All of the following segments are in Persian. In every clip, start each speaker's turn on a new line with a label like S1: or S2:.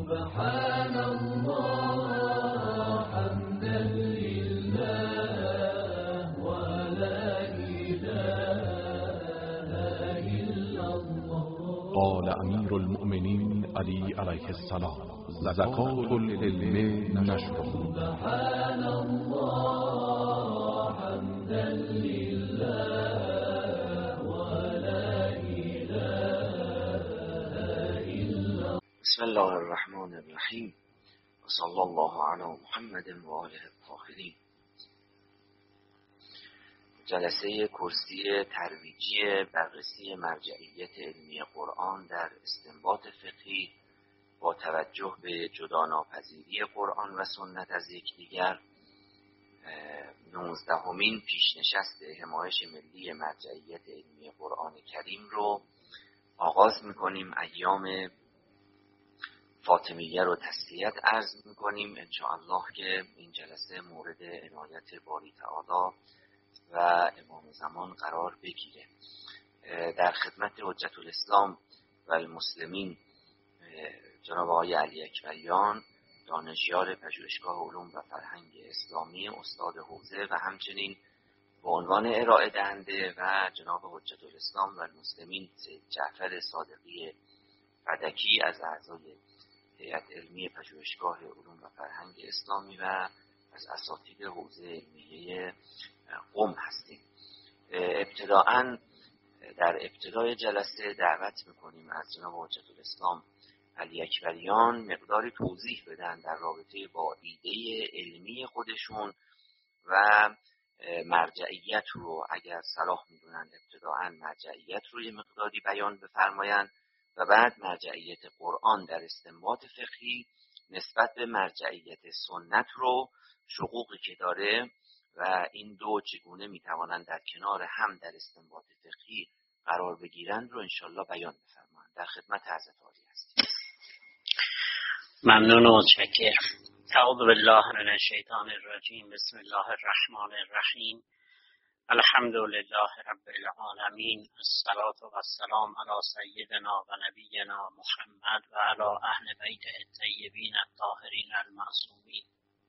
S1: سبحان الله حمدا لله ولا إله إلا الله.
S2: قال امیر المؤمنین علی علیه السلام: زکات العلم نشر.
S1: سبحان الله حمدا لله ولا إله إلا الله.
S3: بسم الله الرحمن الرحیم و صلی الله علی محمد و آله الطاهرین. جلسه کرسی ترویجی بررسی مرجعیت علمی قرآن در استنباط فقهی با توجه به جداناپذیری قرآن و سنت از یکدیگر، 19مین پیشنشست حمایش ملی مرجعیت علمی قرآن کریم رو آغاز میکنیم. ایام فاطمیه رو تسلیت عرض میکنیم انشاءالله که این جلسه مورد عنایت باری تعالی و امام زمان قرار بگیره. در خدمت حجت الاسلام و المسلمین جناب آقای علی اکبریان، دانشیار پژوهشگاه علوم و فرهنگ اسلامی، استاد حوزه و همچنین به عنوان ارائه دهنده، و جناب حجت الاسلام و المسلمین سید جعفر صادقی فدکی از اعضای هیئت علمی پژوهشگاه علوم و فرهنگ اسلامی و از اساتید حوزه علمیه قم هستیم. ابتداءً در ابتدای جلسه دعوت میکنیم از جناب حجت الاسلام علی اکبریان مقداری توضیح بدن در رابطه با ایده علمی خودشون و مرجعیت رو، اگر صلاح میدونن ابتداءً مرجعیت رو یه مقداری بیان بفرمایند و بعد مرجعیت قرآن در استنباط فقهی نسبت به مرجعیت سنت رو، شقوقی که داره و این دو چگونه میتوانند در کنار هم در استنباط فقهی قرار بگیرند رو انشالله بیان بفرمایند. در خدمت حضرت عالی هستیم.
S4: ممنون و متشکرم. اعوذ بالله من الشیطان الرجیم. بسم الله الرحمن الرحیم. الحمد لله رب العالمین. الصلاة و السلام علی سیدنا و نبینا محمد و علی اهل بیته الطیبین الطاهرین المعصومین.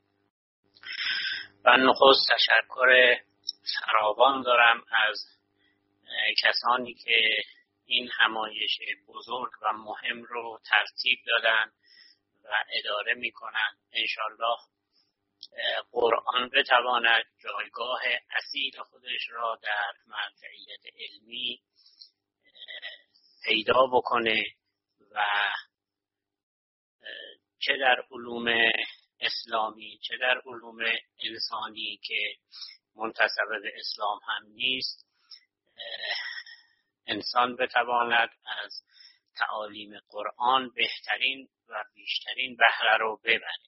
S4: و نخست تشکر فراوان دارم از کسانی که این همایش بزرگ و مهم رو ترتیب دادن و اداره میکنن. انشالله قرآن بتواند جایگاه اصیل خودش را در مرجعیت علمی پیدا بکنه و چه در علوم اسلامی چه در علوم انسانی که منتسب به اسلام هم نیست، انسان بتواند از تعالیم قرآن بهترین و بیشترین بهره رو ببره.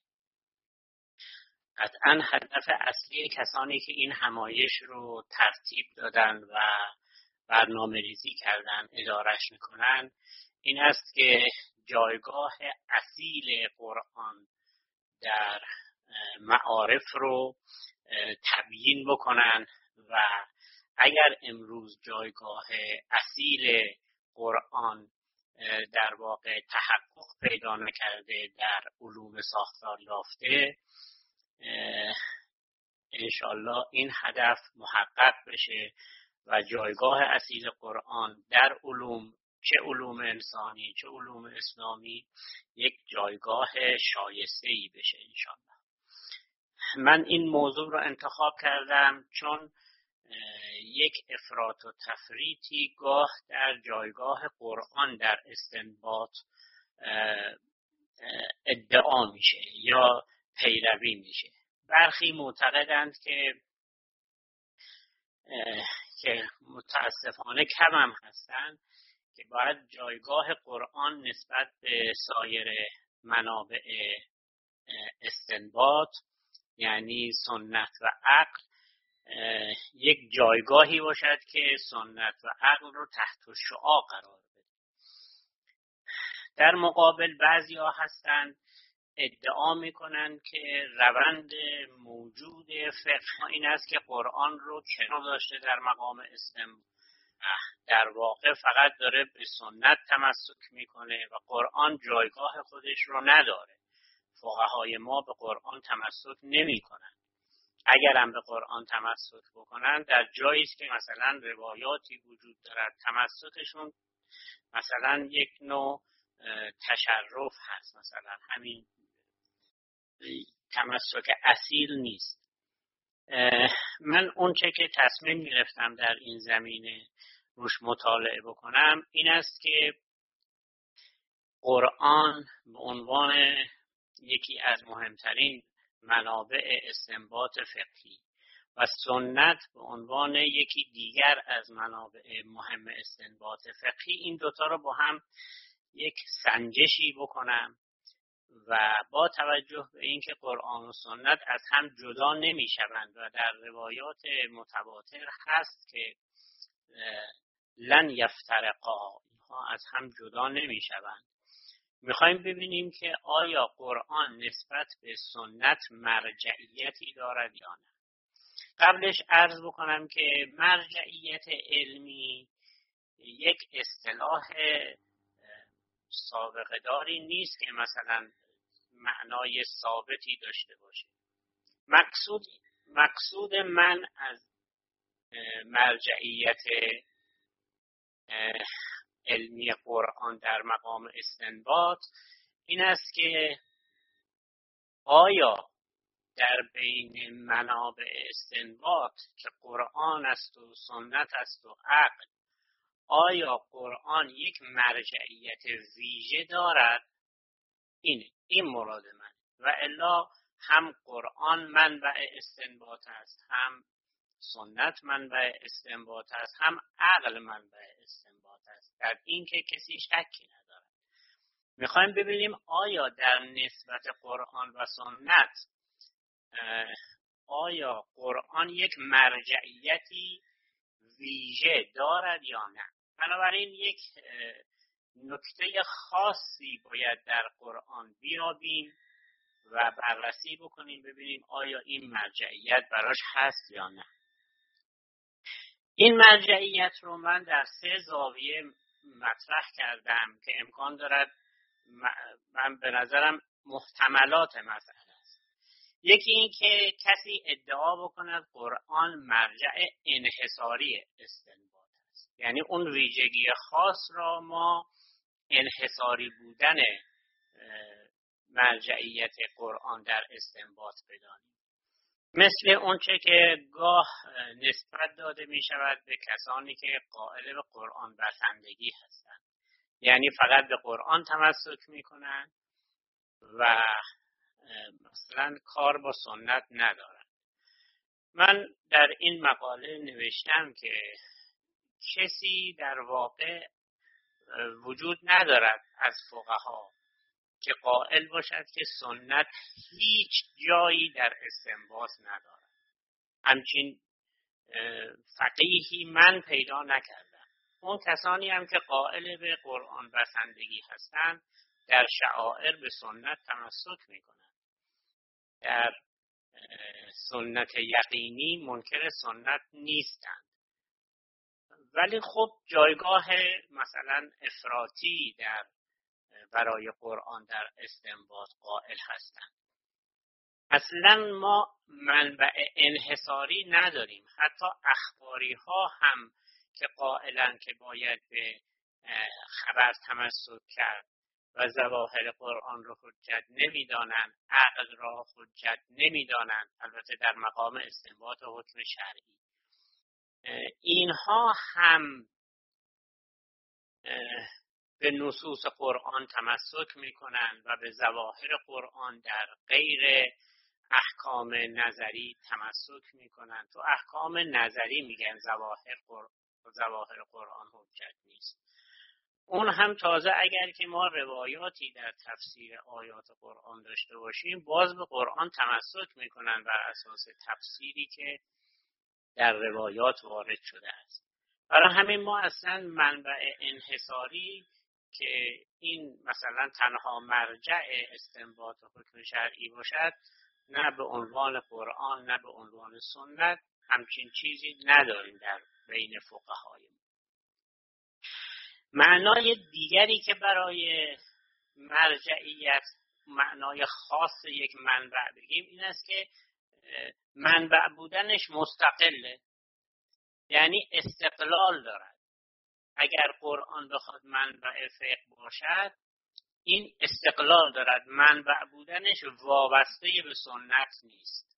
S4: قطعاً هدف اصلی کسانی که این همایش رو ترتیب دادن و برنامه ریزی کردن، ادارش میکنن، این است که جایگاه اصیل قرآن در معارف رو تبیین بکنن و اگر امروز جایگاه اصیل قرآن در واقع تحقق پیدا نکرده در علوم ساختار یافته، انشالله این هدف محقق بشه و جایگاه اصیل قرآن در علوم، چه علوم انسانی چه علوم اسلامی، یک جایگاه شایسته‌ای بشه انشالله. من این موضوع رو انتخاب کردم چون یک افراط و تفریطی گاه در جایگاه قرآن در استنباط ادعا میشه یا پیروی میشه. برخی معتقدند که متاسفانه کم هم هستند که باید جایگاه قرآن نسبت به سایر منابع استنباط یعنی سنت و عقل یک جایگاهی باشد که سنت و عقل رو تحت شعاع قرار بده. در مقابل بعضی‌ها هستند ادعا میکنن که روند موجود فقه این است که قرآن رو کنار داشته در مقام استنباط، در واقع فقط داره به سنت تمسک میکنه و قرآن جایگاه خودش رو نداره. فقهای ما به قرآن تمسک نمیکنن. اگر هم به قرآن تمسک بکنن در جایی است که مثلا روایاتی وجود دارد تمسکشون مثلا یک نوع تشرف هست، مثلا همین تمسک اصیل نیست. من اون چه که تصمیم گرفتم در این زمینه روش مطالعه بکنم این است که قرآن به عنوان یکی از مهمترین منابع استنباط فقهی و سنت به عنوان یکی دیگر از منابع مهم استنباط فقهی، این دوتا رو با هم یک سنجشی بکنم و با توجه به اینکه قرآن و سنت از هم جدا نمی شوند و در روایات متواتر هست که لن یفترقا، اینها از هم جدا نمی شوند، میخوایم ببینیم که آیا قرآن نسبت به سنت مرجعیتی دارد یا نه. قبلش عرض بکنم که مرجعیت علمی یک اصطلاح سابقه داری نیست که مثلا معنای ثابتی داشته باشه. مقصود من از مرجعیت علمی قرآن در مقام استنباط این است که آیا در بین منابع استنباط که قرآن است و سنت است و عقل، آیا قرآن یک مرجعیت ویژه دارد؟ این مراد من. و الا هم قرآن منبع استنباط است، هم سنت منبع استنباط است، هم عقل منبع استنباط است. در این که کسی شکی ندارد. میخوایم ببینیم آیا در نسبت قرآن و سنت آیا قرآن یک مرجعیتی ویژه دارد یا نه. بنابراین یک نکته خاصی باید در قرآن بیابیم و بررسی بکنیم ببینیم آیا این مرجعیت براش هست یا نه. این مرجعیت رو من در 3 زاویه مطرح کردم که امکان دارد من به نظرم محتملات مسئله است. یکی این که کسی ادعا بکند قرآن مرجع انحصاری استنباط است، یعنی اون ویژگی خاص را ما انحصاری بودن مرجعیت قرآن در استنباط بدانیم، مثل اونچه که گاه نسبت داده می شود به کسانی که قائل به قرآن بسندگی هستند، یعنی فقط به قرآن تمسک می کنند و مثلا کار با سنت ندارند. من در این مقاله نوشتم که کسی در واقع وجود ندارد از فقها که قائل باشد که سنت هیچ جایی در استنباط ندارد. همچین فقیهی من پیدا نکردم. اون کسانی هم که قائل به قرآن بسندگی هستند در شعائر به سنت تمسک میکنند، در سنت یقینی منکر سنت نیستند، ولی خب جایگاه مثلا افراطی برای قرآن در استنباط قائل هستند. اصلا ما منبع انحصاری نداریم. حتی اخباری ها هم که قائلن که باید به خبر تمسک کرد و ظواهر قرآن رو حجت نمیدانند، عقل را حجت نمیدانند، البته در مقام استنباط حکم شرعی، اینها هم به نصوص قرآن تمسک میکنند و به ظواهر قرآن در غیر احکام نظری تمسک میکنند. تو احکام نظری میگن ظواهر قرآن حجت نیست. اون هم تازه اگر که ما روایاتی در تفسیر آیات قرآن داشته باشیم باز به قرآن تمسک میکنند بر اساس تفسیری که در روایات وارد شده است. برای همین ما اصلا منبع انحصاری که این مثلا تنها مرجع استنباط حکم شرعی باشد نه به عنوان قرآن نه به عنوان سنت همچین چیزی نداریم در بین فقهای. معنای دیگری که برای مرجعیت، معنای خاص یک منبع بگیم، این است که منبع بودنش مستقله، یعنی استقلال دارد. اگر قرآن بخواد منبع فقه باشد، این استقلال دارد، منبع بودنش وابسته به سنت نیست.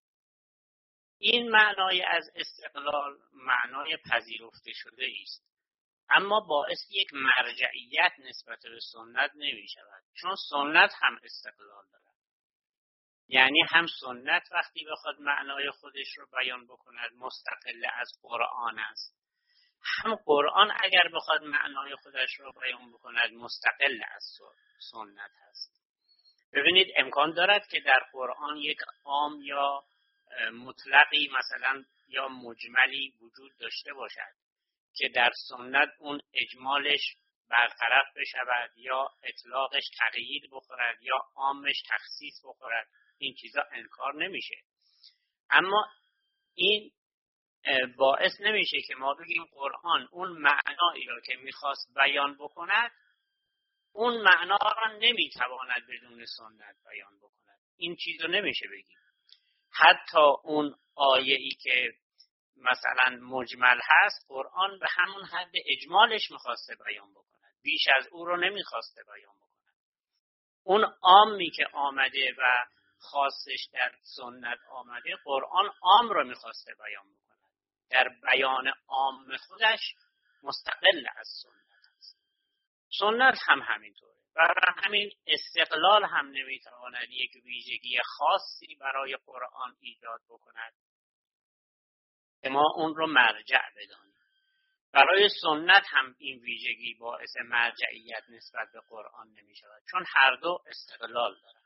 S4: این معنای از استقلال معنای پذیرفته شده است، اما باعث یک مرجعیت نسبت به سنت نمی شود، چون سنت هم استقلال دارد. یعنی هم سنت وقتی بخواد معنای خودش رو بیان بکند مستقل از قرآن است، هم قرآن اگر بخواد معنای خودش رو بیان بکند مستقل از سنت است. ببینید امکان دارد که در قرآن یک عام یا مطلقی مثلا یا مجملی وجود داشته باشد که در سنت اون اجمالش برطرف بشود یا اطلاقش تغییر بخورد یا عامش تخصیص بخورد، این چیزا انکار نمیشه. اما این باعث نمیشه که ما بگیم قرآن اون معنایی را که میخواست بیان بکند اون معنا را نمیتواند بدون سنت بیان بکند. این چیزو نمیشه بگیم. حتی اون آیه‌ای که مثلا مجمل هست، قرآن به همون حد اجمالش میخواسته بیان بکند، بیش از او رو نمیخواسته بیان بکند. اون عامی که آمده و خاصش در سنت آمده، قرآن عام رو میخواسته بیان بکند، در بیان عام خودش مستقل از سنت است. سنت هم همینطوره. برای همین استقلال هم نمیتواند یک ویژگی خاصی برای قرآن ایجاد بکند که ما اون رو مرجع بدانیم. برای سنت هم این ویژگی باعث مرجعیت نسبت به قرآن نمی شود، چون هر دو استقلال دارند.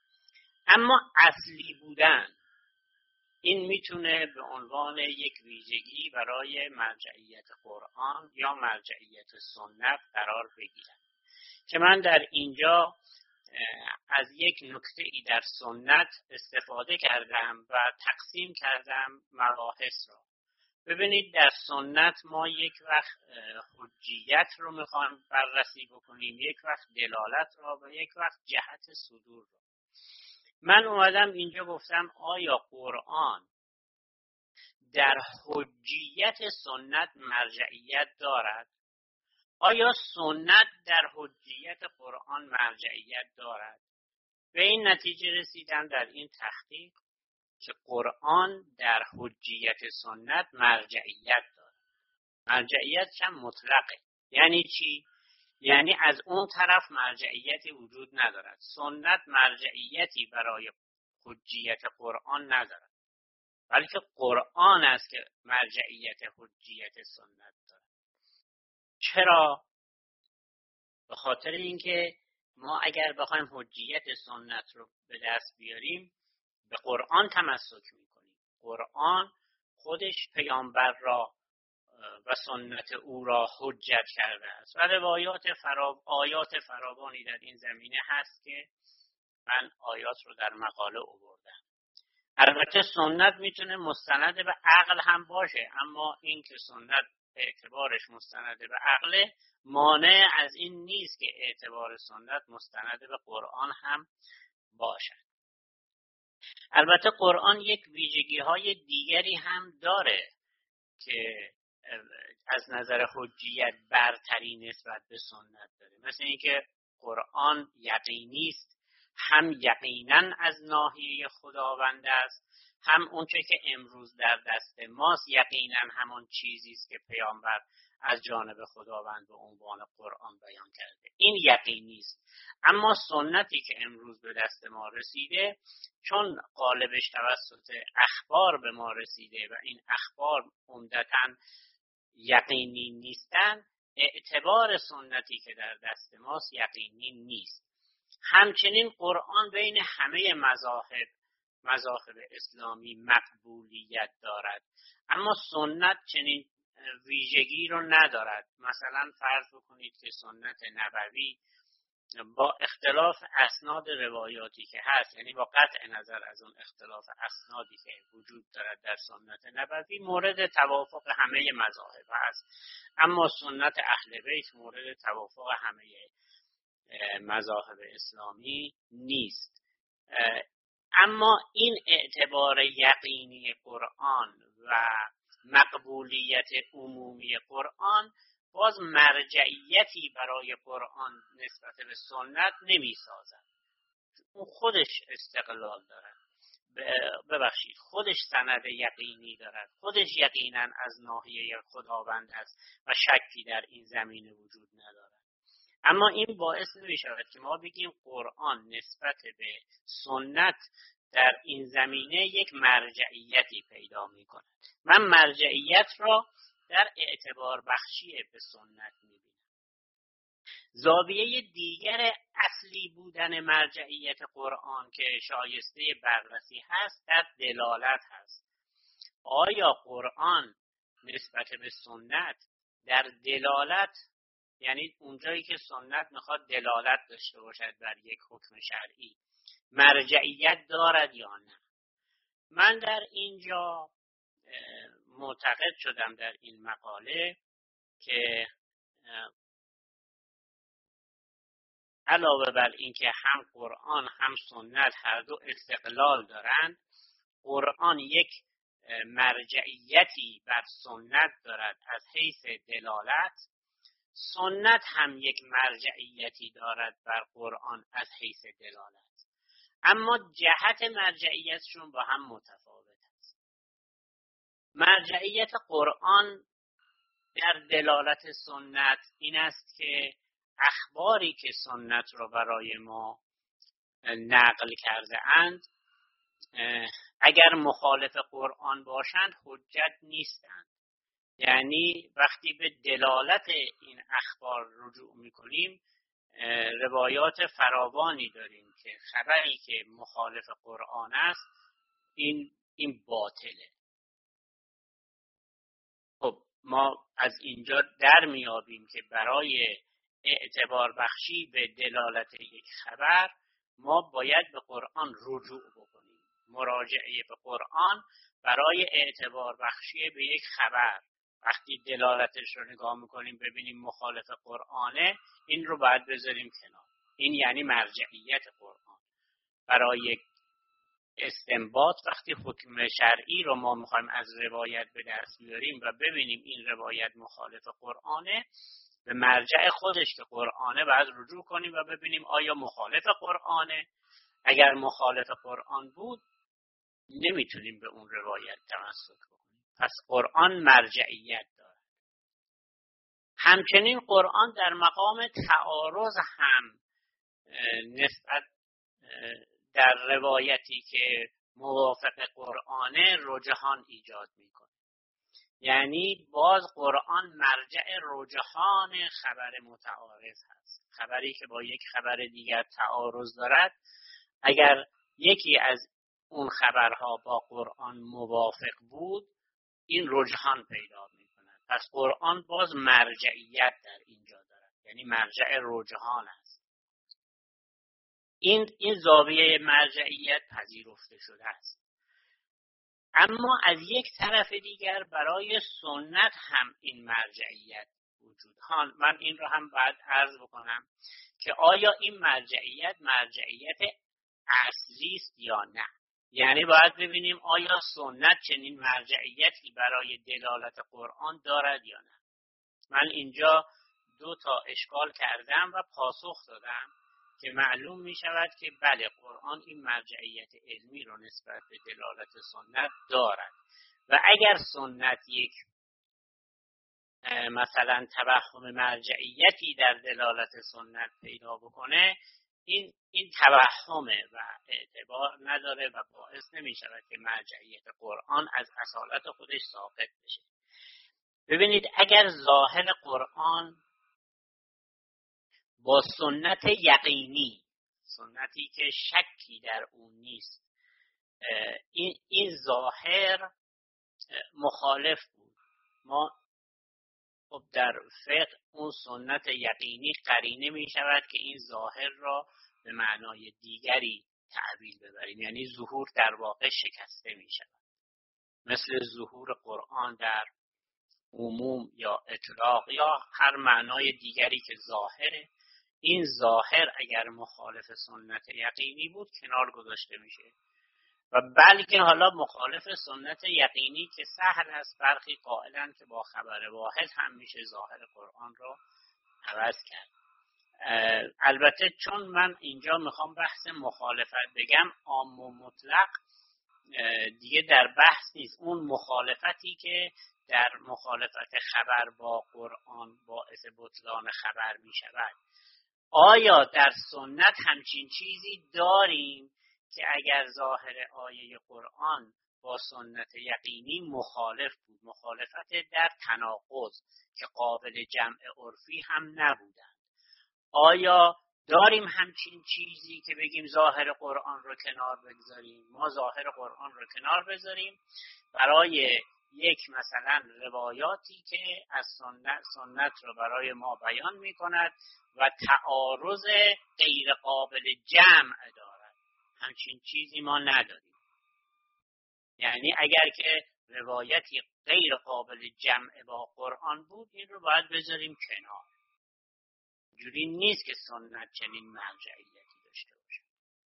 S4: اما اصلی بودن این میتونه به عنوان یک ویژگی برای مرجعیت قرآن یا مرجعیت سنت قرار بگیرد که من در اینجا از یک نکته ای در سنت استفاده کردم و تقسیم کردم مباحث را. ببینید در سنت ما یک وقت حجیت رو میخوایم بررسی بکنیم، یک وقت دلالت را و یک وقت جهت صدور را. من اومدم اینجا گفتم آیا قرآن در حجیت سنت مرجعیت دارد؟ آیا سنت در حجیت قرآن مرجعیت دارد؟ به این نتیجه رسیدم در این تحقیق که قرآن در حجیت سنت مرجعیت دارد. مرجعیت هم مطلقه. یعنی چی؟ یعنی از اون طرف مرجعیتی وجود ندارد. سنت مرجعیتی برای حجیت قرآن ندارد، بلکه قرآن است که مرجعیت حجیت سنت دارد. چرا؟ به خاطر اینکه ما اگر بخوایم حجیت سنت رو به دست بیاریم به قرآن تمسک میکنیم. قرآن خودش پیامبر را و سنت او را حجت کرده است و آیات فراوانی در این زمینه هست که من آیات رو در مقاله آوردم. البته سنت میتونه مستند به عقل هم باشه، اما این که سنت اعتبارش مستند به عقل مانع از این نیست که اعتبار سنت مستند به قرآن هم باشد. البته قرآن یک ویژگی های دیگری هم داره که از نظر حجیت برتری نسبت به سنت داره، مثل اینکه قرآن یقینی است، هم یقینا از ناحیه خداوند است، هم اونچه که امروز در دست ماست یقینا همون چیزی است که پیامبر از جانب خداوند به عنوان قرآن بیان کرده. این یقینی است. اما سنتی که امروز به دست ما رسیده، چون قالبش توسط اخبار به ما رسیده و این اخبار عمدتاً یقینی نیستن، اعتبار سنتی که در دست ماست یقینی نیست. همچنین قرآن بین همه مذاهب اسلامی مقبولیت دارد، اما سنت چنین ویژگی رو ندارد. مثلا فرض بکنید که سنت نبوی با اختلاف اسناد روایاتی که هست، یعنی با قطع نظر از اون اختلاف اسنادی که وجود دارد در سنت نبوی، مورد توافق همه مذاهب هست. اما سنت اهل بیت مورد توافق همه مذاهب اسلامی نیست. اما این اعتبار یقینی قرآن و مقبولیت عمومی قرآن باز مرجعیتی برای قرآن نسبت به سنت نمی سازد. اون خودش استقلال دارد، خودش سند یقینی دارد، خودش یقینا از ناحیه خداوند است و شکی در این زمینه وجود ندارد. اما این باعث نمی شود که ما بگیم قرآن نسبت به سنت در این زمینه یک مرجعیتی پیدا می کند. من مرجعیت را در اعتبار بخشی به سنت می بینم. زاویه دیگر اصلی بودن مرجعیت قرآن که شایسته بررسی هست در دلالت هست. آیا قرآن نسبت به سنت در دلالت، یعنی اونجایی که سنت میخواد دلالت داشته باشد بر یک حکم شرعی، مرجعیت دارد یا نه؟ من در اینجا معتقد شدم در این مقاله که علاوه بر این که هم قرآن هم سنت هر دو استقلال دارند، قرآن یک مرجعیتی بر سنت دارد از حیث دلالت، سنت هم یک مرجعیتی دارد بر قرآن از حیث دلالت، اما جهت مرجعیتشون با هم متفاوت است. مرجعیت قرآن در دلالت سنت این است که اخباری که سنت را برای ما نقل کرده اند اگر مخالف قرآن باشند حجت نیستند. یعنی وقتی به دلالت این اخبار رجوع میکنیم روایات فراوانی داریم که خبری که مخالف قرآن است این باطله. خب ما از اینجا در میابیم که برای اعتبار بخشی به دلالت یک خبر ما باید به قرآن رجوع بکنیم. مراجعه به قرآن برای اعتبار بخشی به یک خبر، وقتی دلالتش رو نگاه میکنیم ببینیم مخالف قرآنه، این رو باید بذاریم کنار. این یعنی مرجعیت قرآن. برای استنباط وقتی حکم شرعی رو ما میخوایم از روایت به دست بیاریم و ببینیم این روایت مخالف قرآنه، به مرجع خودش که قرآنه باید رجوع کنیم و ببینیم آیا مخالف قرآنه. اگر مخالف قرآن بود نمیتونیم به اون روایت تمسک بکنیم. پس قرآن مرجعیت دارد. همچنین قرآن در مقام تعارض هم نسبت در روایتی که موافق قرآنه رجحان ایجاد میکنه. یعنی باز قرآن مرجع رجحان خبر متعارض هست. خبری که با یک خبر دیگر تعارض دارد، اگر یکی از اون خبرها با قرآن موافق بود این رجحان پیدا میکند. پس قرآن باز مرجعیت در اینجا دارد، یعنی مرجع رجحان است. این زاویه مرجعیت پذیرفته شده است. اما از یک طرف دیگر برای سنت هم این مرجعیت وجود دارد. من این رو هم باید عرض بکنم که آیا این مرجعیت اصلی است یا نه. یعنی باید ببینیم آیا سنت چنین مرجعیتی برای دلالت قرآن دارد یا نه. من اینجا 2 اشکال کردم و پاسخ دادم که معلوم می شود که بله، قرآن این مرجعیت علمی رو نسبت به دلالت سنت دارد و اگر سنت یک مثلا توهم مرجعیتی در دلالت سنت پیدا بکنه، این توهمه و اعتبار نداره و باعث نمی شود که مرجعیت قرآن از اصالت خودش ثابت بشه. ببینید اگر ظاهر قرآن با سنت یقینی، سنتی که شکی در اون نیست، این ظاهر مخالف بود، ما خب در فقه اون سنت یقینی قرینه می شود که این ظاهر را به معنای دیگری تعبیر ببریم، یعنی ظهور در واقع شکسته می شود، مثل ظهور قرآن در عموم یا اطلاق یا هر معنای دیگری که ظاهره. این ظاهر اگر مخالف سنت یقینی بود کنار گذاشته میشه و بلکه حالا مخالف سنت یقینی که سهل است، برخی قائلن که با خبر واحد هم میشه ظاهر قرآن را عوض کرد. البته چون من اینجا میخوام بحث مخالفت بگم، عام و مطلق دیگه در بحث نیست. اون مخالفتی که در مخالفت خبر با قرآن باعث بطلان خبر میشود، آیا در سنت همچین چیزی داریم که اگر ظاهر آیه قرآن با سنت یقینی مخالف بود، مخالفت در تناقض که قابل جمع عرفی هم نبودن، آیا داریم همچین چیزی که بگیم ظاهر قرآن رو کنار بگذاریم؟ ما ظاهر قرآن رو کنار بذاریم برای یک مثلا روایاتی که از سنت رو برای ما بیان می کند و تعارض غیر قابل جمع دارد. همچین چیزی ما نداریم. یعنی اگر که روایتی غیر قابل جمع با قرآن بود، این رو باید بذاریم کنار. جوری نیست که سنت چنین مرجعیتی داشته باشه.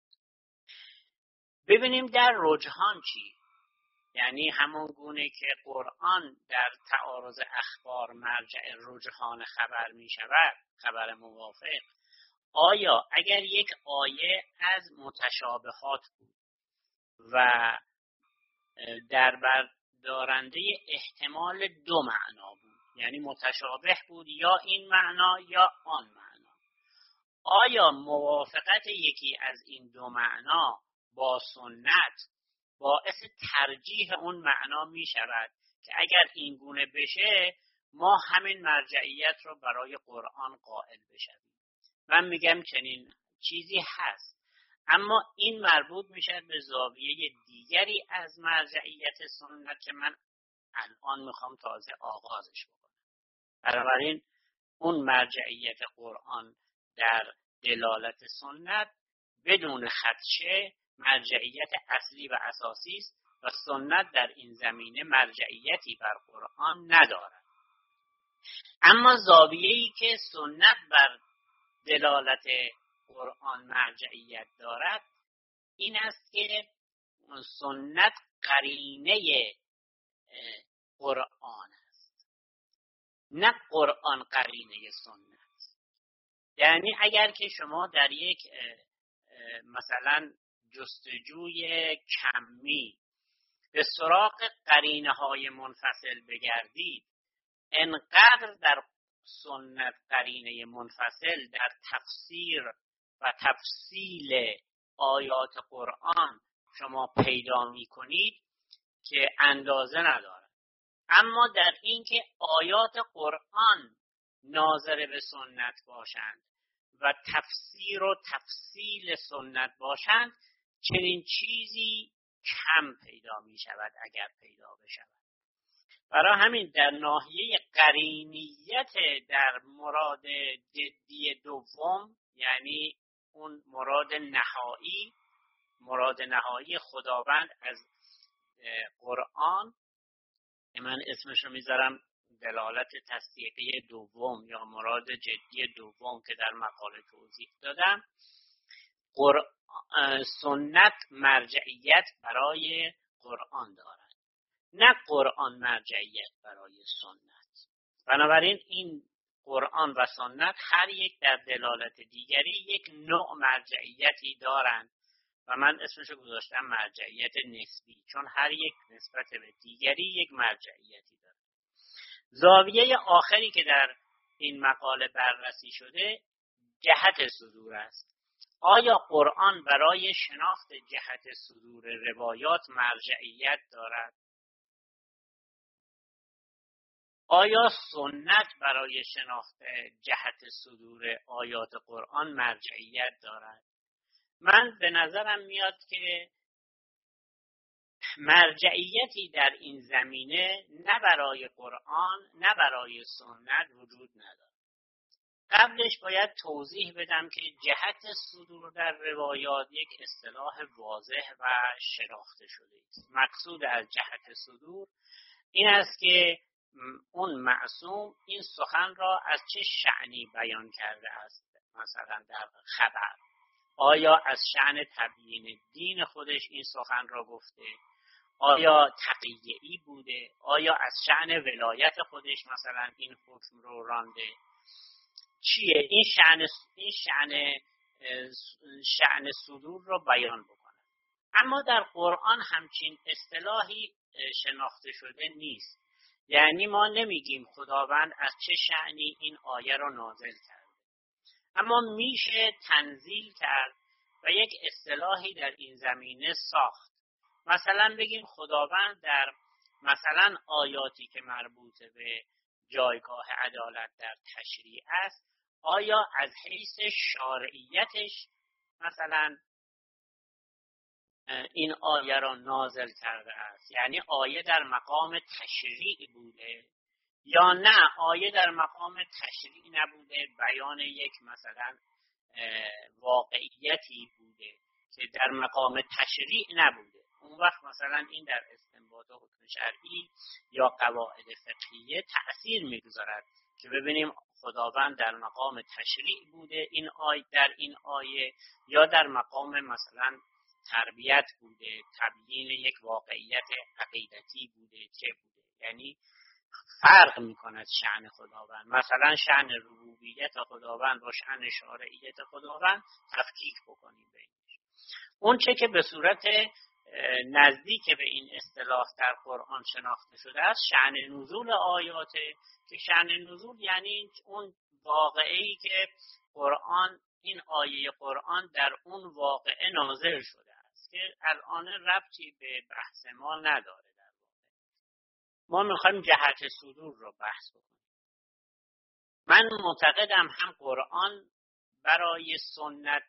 S4: ببینیم در رجحان چی؟ یعنی همون گونه که قرآن در تعارض اخبار مرجع رجحان خبر می شود، خبر موافق، آیا اگر یک آیه از متشابهات بود و در بردارنده احتمال دو معنا بود، یعنی متشابه بود یا این معنا یا آن معنا، آیا موافقت یکی از این دو معنا با سنت باعث ترجیح اون معنا می شود که اگر این گونه بشه ما همین مرجعیت رو برای قرآن قائل بشویم؟ من میگم چنین چیزی هست، اما این مربوط میشه به زاویه دیگری از مرجعیت سنت که من الان میخوام تازه آغازش بکنم. بنابراین اون مرجعیت قرآن در دلالت سنت بدون خدشه مرجعیت اصلی و اساسی است و سنت در این زمینه مرجعیتی بر قرآن ندارد. اما زاویه‌ای که سنت بر دلالت قرآن مرجعیت دارد این است که سنت قرینه قرآن است، نه قرآن قرینه سنت. یعنی اگر که شما در یک مثلا جستجوی کمی به سراغ قرینه‌های منفصل بگردید، انقدر در سنت قرینه منفصل در تفسیر و تفصیل آیات قرآن شما پیدا می-کنید که اندازه ندارد. اما در این که آیات قرآن ناظر به سنت باشند و تفسیر و تفصیل سنت باشند، چنین چیزی کم پیدا می شود اگر پیدا بشود. برای همین در ناحیه قرینیت در مراد جدی دوم، یعنی اون مراد نهایی خداوند از قرآن که من اسمش رو میذارم دلالت تصدیقی دوم یا مراد جدی دوم که در مقاله توضیح دادم، سنت مرجعیت برای قرآن دارد، نه قرآن مرجعیت برای سنت. بنابراین این قرآن و سنت هر یک در دلالت دیگری یک نوع مرجعیتی دارند و من اسمشو گذاشتم مرجعیت نسبی، چون هر یک نسبت به دیگری یک مرجعیتی دارد. زاویه آخری که در این مقاله بررسی شده جهت صدور است. آیا قرآن برای شناخت جهت صدور روایات مرجعیت دارد؟ آیا سنت برای شناخت جهت صدور آیات قرآن مرجعیت دارد؟ من به نظرم میاد که مرجعیتی در این زمینه نه برای قرآن نه برای سنت وجود نداره. قبلش باید توضیح بدم که جهت صدور در روایات یک اصطلاح واضح و شناخته شده است. مقصود از جهت صدور این است که اون معصوم این سخن را از چه شأنی بیان کرده است. مثلا در خبر آیا از شأن تبیین دین خودش این سخن را گفته؟ آیا تقیه‌ای بوده؟ آیا از شأن ولایت خودش مثلا این حکم رو رانده؟ چیه این شأن صدور رو بیان بکنه. اما در قرآن همچین اصطلاحی شناخته شده نیست. یعنی ما نمیگیم خداوند از چه شأنی این آیه رو نازل کرده، اما میشه تنزیل کرد و یک اصطلاحی در این زمینه ساخت. مثلا بگیم خداوند در مثلا آیاتی که مربوط به جایگاه عدالت در تشریع است، آیا از حیث شرعیتش مثلا این آیه را نازل کرده است، یعنی آیه در مقام تشریع بوده، یا نه آیه در مقام تشریع نبوده، بیان یک مثلا واقعیتی بوده که در مقام تشریع نبوده. اون وقت مثلا این در استنباط حکم شرعی یا قواعد فقهیه تأثیر میگذارد که ببینیم خداوند در مقام تشریع بوده این آیه در این آیه، یا در مقام مثلا تربیت بوده، تبیین یک واقعیت عقیدتی بوده، چه بوده. یعنی فرق میکند شأن خداوند. مثلا شأن ربوبیت خداوند با شأن شرعیت خداوند تفکیک بکنیم بینش. اون چه که به صورت نزدیک به این اصطلاح در قرآن شناخته شده است شأن نزول آیاته، که شأن نزول یعنی اون واقعی که قرآن، این آیه قرآن در اون واقعه نازل شده است که الان ربطی به بحث ما نداره. در واقع ما میخوایم جهت صدور رو بحث بکنیم. من معتقدم هم قرآن برای سنت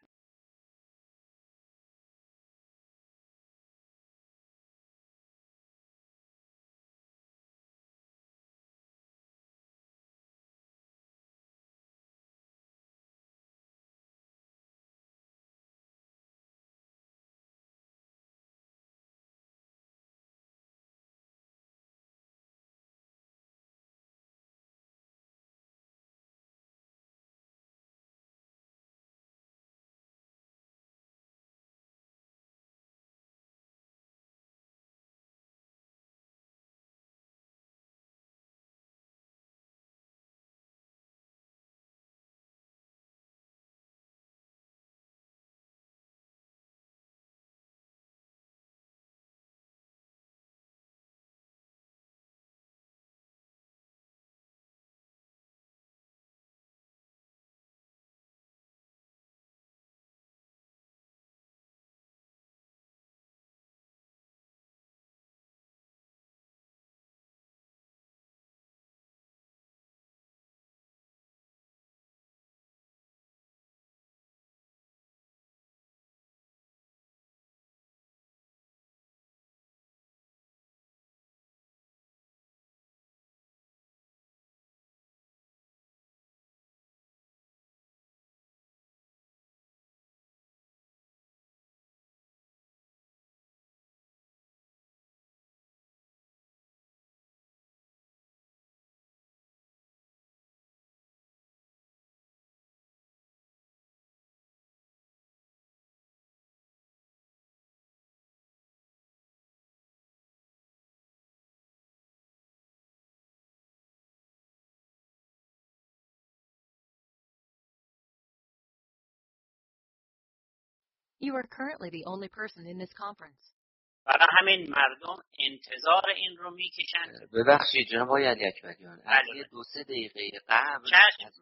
S5: You are currently the only person in this conference.
S4: برای همین مردم انتظار این رو میکشن.
S3: ببخشید جناب آقای علی اکبریان، از یه 2-3 دقیقه قبل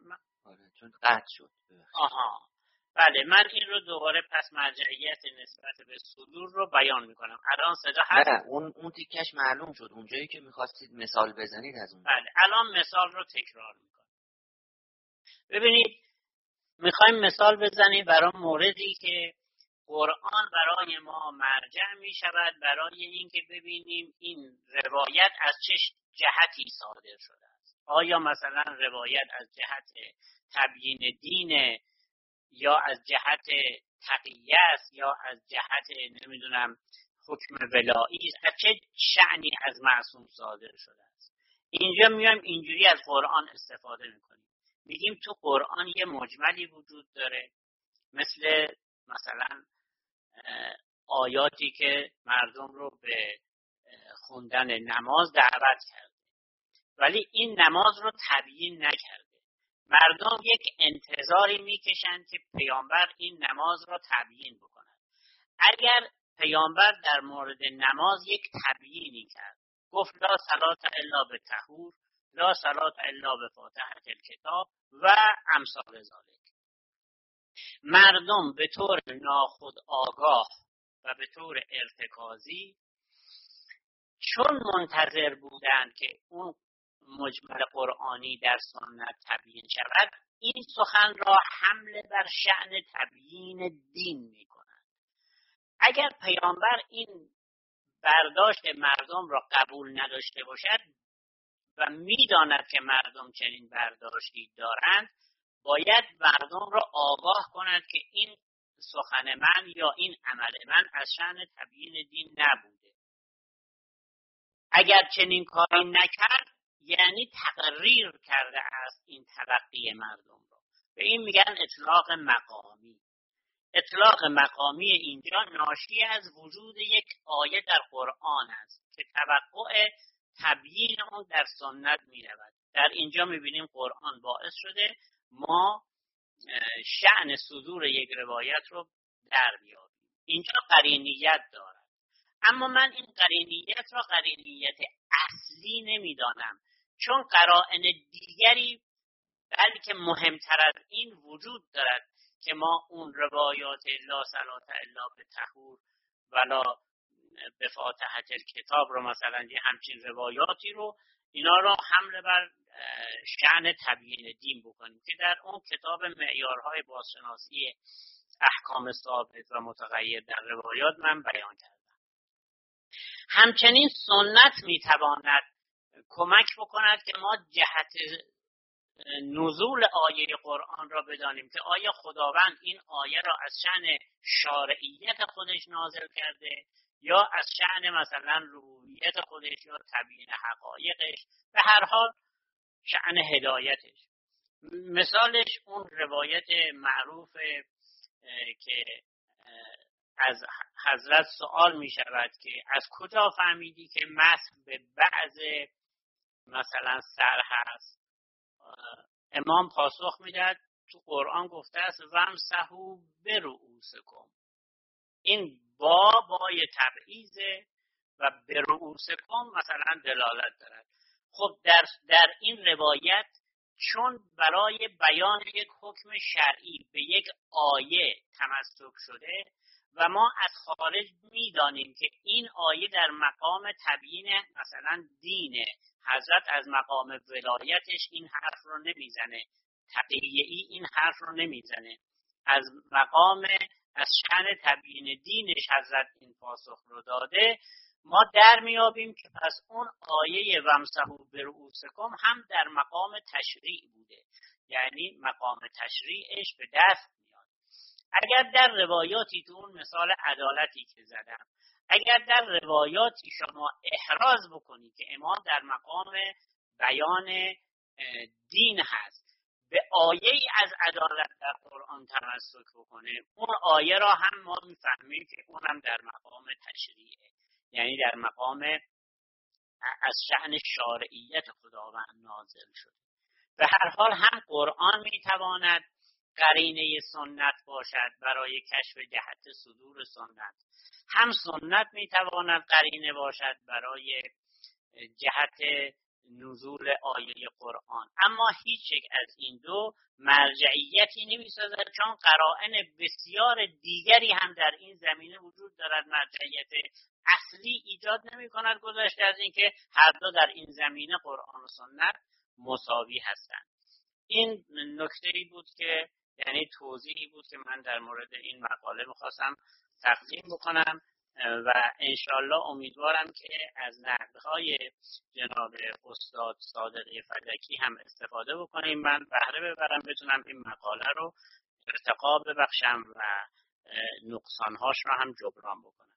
S3: چون قطع شد.
S4: آها بله، من این رو دوباره پس مرجعیت نسبت به صدور رو بیان میکنم. الان صدا هست؟
S3: نه اون تیکش معلوم شد، اونجایی که میخواستید مثال بزنید از اون.
S4: بله الان مثال رو تکرار میکنم. ببینید میخوایم مثال بزنیم برای موردی که قرآن برای ما مرجع می شود برای اینکه ببینیم این روایت از چه جهتی صادر شده است. آیا مثلا روایت از جهت تبیین دین، یا از جهت تقیه است، یا از جهت نمیدونم حکم ولایی است، از چه شأنی از معصوم صادر شده است. اینجا میایم اینجوری از قرآن استفاده میکنیم، میگیم تو قرآن یه مجملی وجود داره، مثلا آیاتی که مردم رو به خوندن نماز دعوت کرده، ولی این نماز رو تبیین نکرده. مردم یک انتظاری میکشند که پیامبر این نماز رو تبیین بکند. اگر پیامبر در مورد نماز یک تبیینی کرد، گفت لا صلات الا بطهور، لا صلات الا بفاتحه الکتاب و امثال ذالک، مردم به طور ناخودآگاه و به طور ارتکازی چون منتظر بودند که اون مجمل قرآنی در سنت تبیین شود، این سخن را حمل بر شأن تبیین دین می کنند. اگر پیامبر این برداشت مردم را قبول نداشته باشد و میداند که مردم چنین برداشتی دارند، باید مردم را آگاه کند که این سخن من یا این عمل من از شأن تبیین دین نبوده. اگر چنین کاری نکرد یعنی تقریر کرده است این تلقی مردم را. به این میگن اطلاق مقامی. اطلاق مقامی اینجا ناشی از وجود یک آیه در قرآن است که توقع تبیین اون در سنت میرود. در اینجا میبینیم قرآن باعث شده ما شأن صدور یک روایت رو در بیابیم. اینجا قرینیت دارد، اما من این قرینیت را قرینیت اصلی نمیدانم، چون قرائن دیگری بلکه مهمتر از این وجود دارد که ما اون روایات لا صلات الا بطهور ولا بفاتحه الکتاب رو مثلا یه همچین روایاتی رو اینا رو حمل بر شأن تبیین دین بکنیم که در اون کتاب معیارهای بازشناسی احکام ثابت و متغیر در روایات من بیان کردم. همچنین سنت میتواند کمک بکند که ما جهت نزول آیه قرآن را بدانیم که آیا خداوند این آیه را از شأن شارعیت خودش نازل کرده یا از شأن مثلا ربوبیت خودش یا تبیین حقایقش، به هر حال شأن هدایتش. مثالش اون روایت معروف که از حضرت سوال می شود که از کجا فهمیدی که مسح به بعض مثلا سر هست؟ امام پاسخ میداد تو قرآن گفته است وامسحوا برؤوسکم. این بای تبعیضه و برؤوسکم مثلا دلالت دارد. خب در این روایت چون برای بیان یک حکم شرعی به یک آیه تمسک شده و ما از خارج میدانیم که این آیه در مقام تبیین مثلا دینه، حضرت از مقام ولایتش این حرف رو نمیزنه، تقیه‌ای این حرف رو نمیزنه، از مقام از شأن تبیین دینش حضرت این پاسخ رو داده، ما در میابیم که پس اون آیه وامسحوا برؤوسکم هم در مقام تشریع بوده، یعنی مقام تشریعش به دست میاد. اگر در روایاتی تو اون مثال عدالتی که زدم، اگر در روایاتی شما احراز بکنی که امام در مقام بیان دین هست به آیه از عدالت در قرآن تمسک بکنه، اون آیه را هم ما میفهمیم که اونم در مقام تشریعه، یعنی در مقام از شأن شارعیت خداوند نازل شده. به هر حال هم قرآن میتواند قرینه سنت باشد برای کشف جهت صدور سنت، هم سنت میتواند قرینه باشد برای جهت نزول آیه قرآن. اما هیچ یک از این دو مرجعیتی نمیسازد، چون قرائن بسیار دیگری هم در این زمینه وجود دارد. مرجعیت اصلی ایجاد نمی کند گذشته از اینکه هر دو در این زمینه قرآن و سنت مساوی هستند. این نکته‌ای بود که یعنی توضیحی بود که من در مورد این مقاله میخواستم تقدیم بکنم و انشالله امیدوارم که از نقدهای جناب استاد صادقی فدکی هم استفاده بکنیم، من بهره ببرم، بتونم این مقاله رو ارتقا ببخشم و نقصانهاش رو هم جبران بکنم.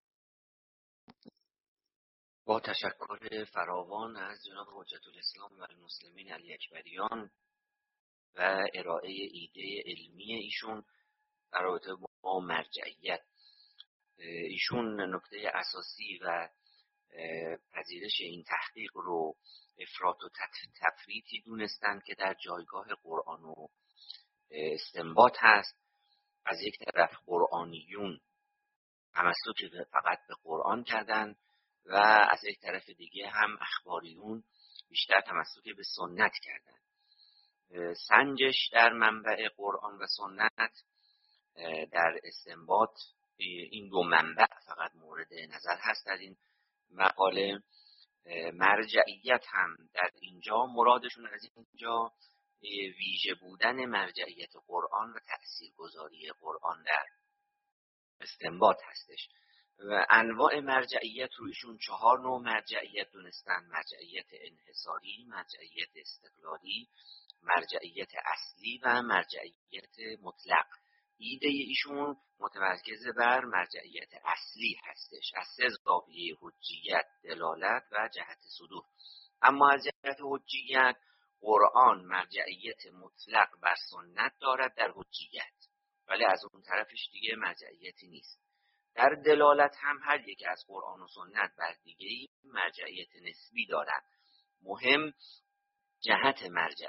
S3: با تشکر فراوان از جناب حجت الاسلام و المسلمین علی اکبریان و ارائه ایده علمی ایشون در رابطه با مرجعیت. ایشون نکته اساسی و پذیرش این تحقیق رو افراط و تفریطی دونستن که در جایگاه قرآن و استنباط هست. از یک طرف قرآنیون تمسک فقط به قرآن کردن و از یک طرف دیگه هم اخباریون بیشتر تمسک به سنت کردن. سنجش در منبع قرآن و سنت در استنباط این دو منبع فقط مورد نظر هست در این مقاله. مرجعیت هم در اینجا مرادشون از اینجا ویژه بودن مرجعیت قرآن و تاثیرگذاری قرآن در استنباط هستش. و انواع مرجعیت رو ایشون 4 نوع مرجعیت دونستن: مرجعیت انحصاری، مرجعیت استقلالی، مرجعیت اصلی و مرجعیت مطلق. ایده ایشون متمرکز بر مرجعیت اصلی هستش از 3 زاویه: حجیت، دلالت و جهت صدور. اما از جهت حجیت قرآن مرجعیت مطلق بر سنت دارد در حجیت، ولی از اون طرفش دیگه مرجعیتی نیست. در دلالت هم هر یک از قرآن و سنت بر دیگه‌ای مرجعیت نسبی دارند. مهم جهت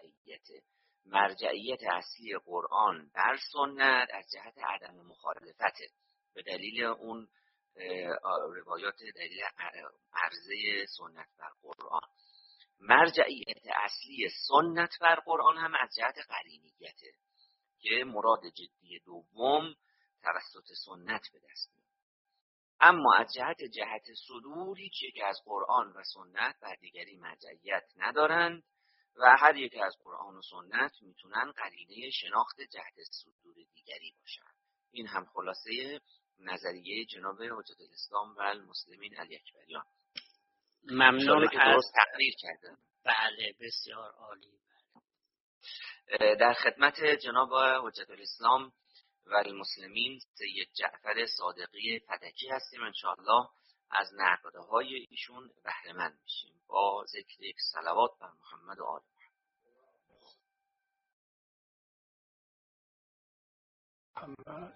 S3: مرجعیت اصلی قرآن بر سنت از جهت عدم مخالفته، به دلیل اون روایات دلیل عرضه سنت بر قرآن. مرجعیت اصلی سنت بر قرآن هم از جهت قرینیته که مراد جدی دوم توسط سنت به دست میاد. اما از جهت صدور هیچ یک از قرآن و سنت بر دیگری مرجعیت ندارند و هر یک از قرآن و سنت میتونن قرینه شناخت جهت صدور دیگری باشن. این هم خلاصه نظریه جناب حجت الاسلام و المسلمین علی اکبریان.
S4: ممنون
S3: که درست تقریر کردن.
S4: بله بسیار عالی.
S3: در خدمت جناب حجت الاسلام و المسلمین سید جعفر صادقی فدکی هستیم. انشاءالله از نقدهای ایشون بهره مند میشیم با ذکر یک صلوات بر محمد و آل
S6: محمد.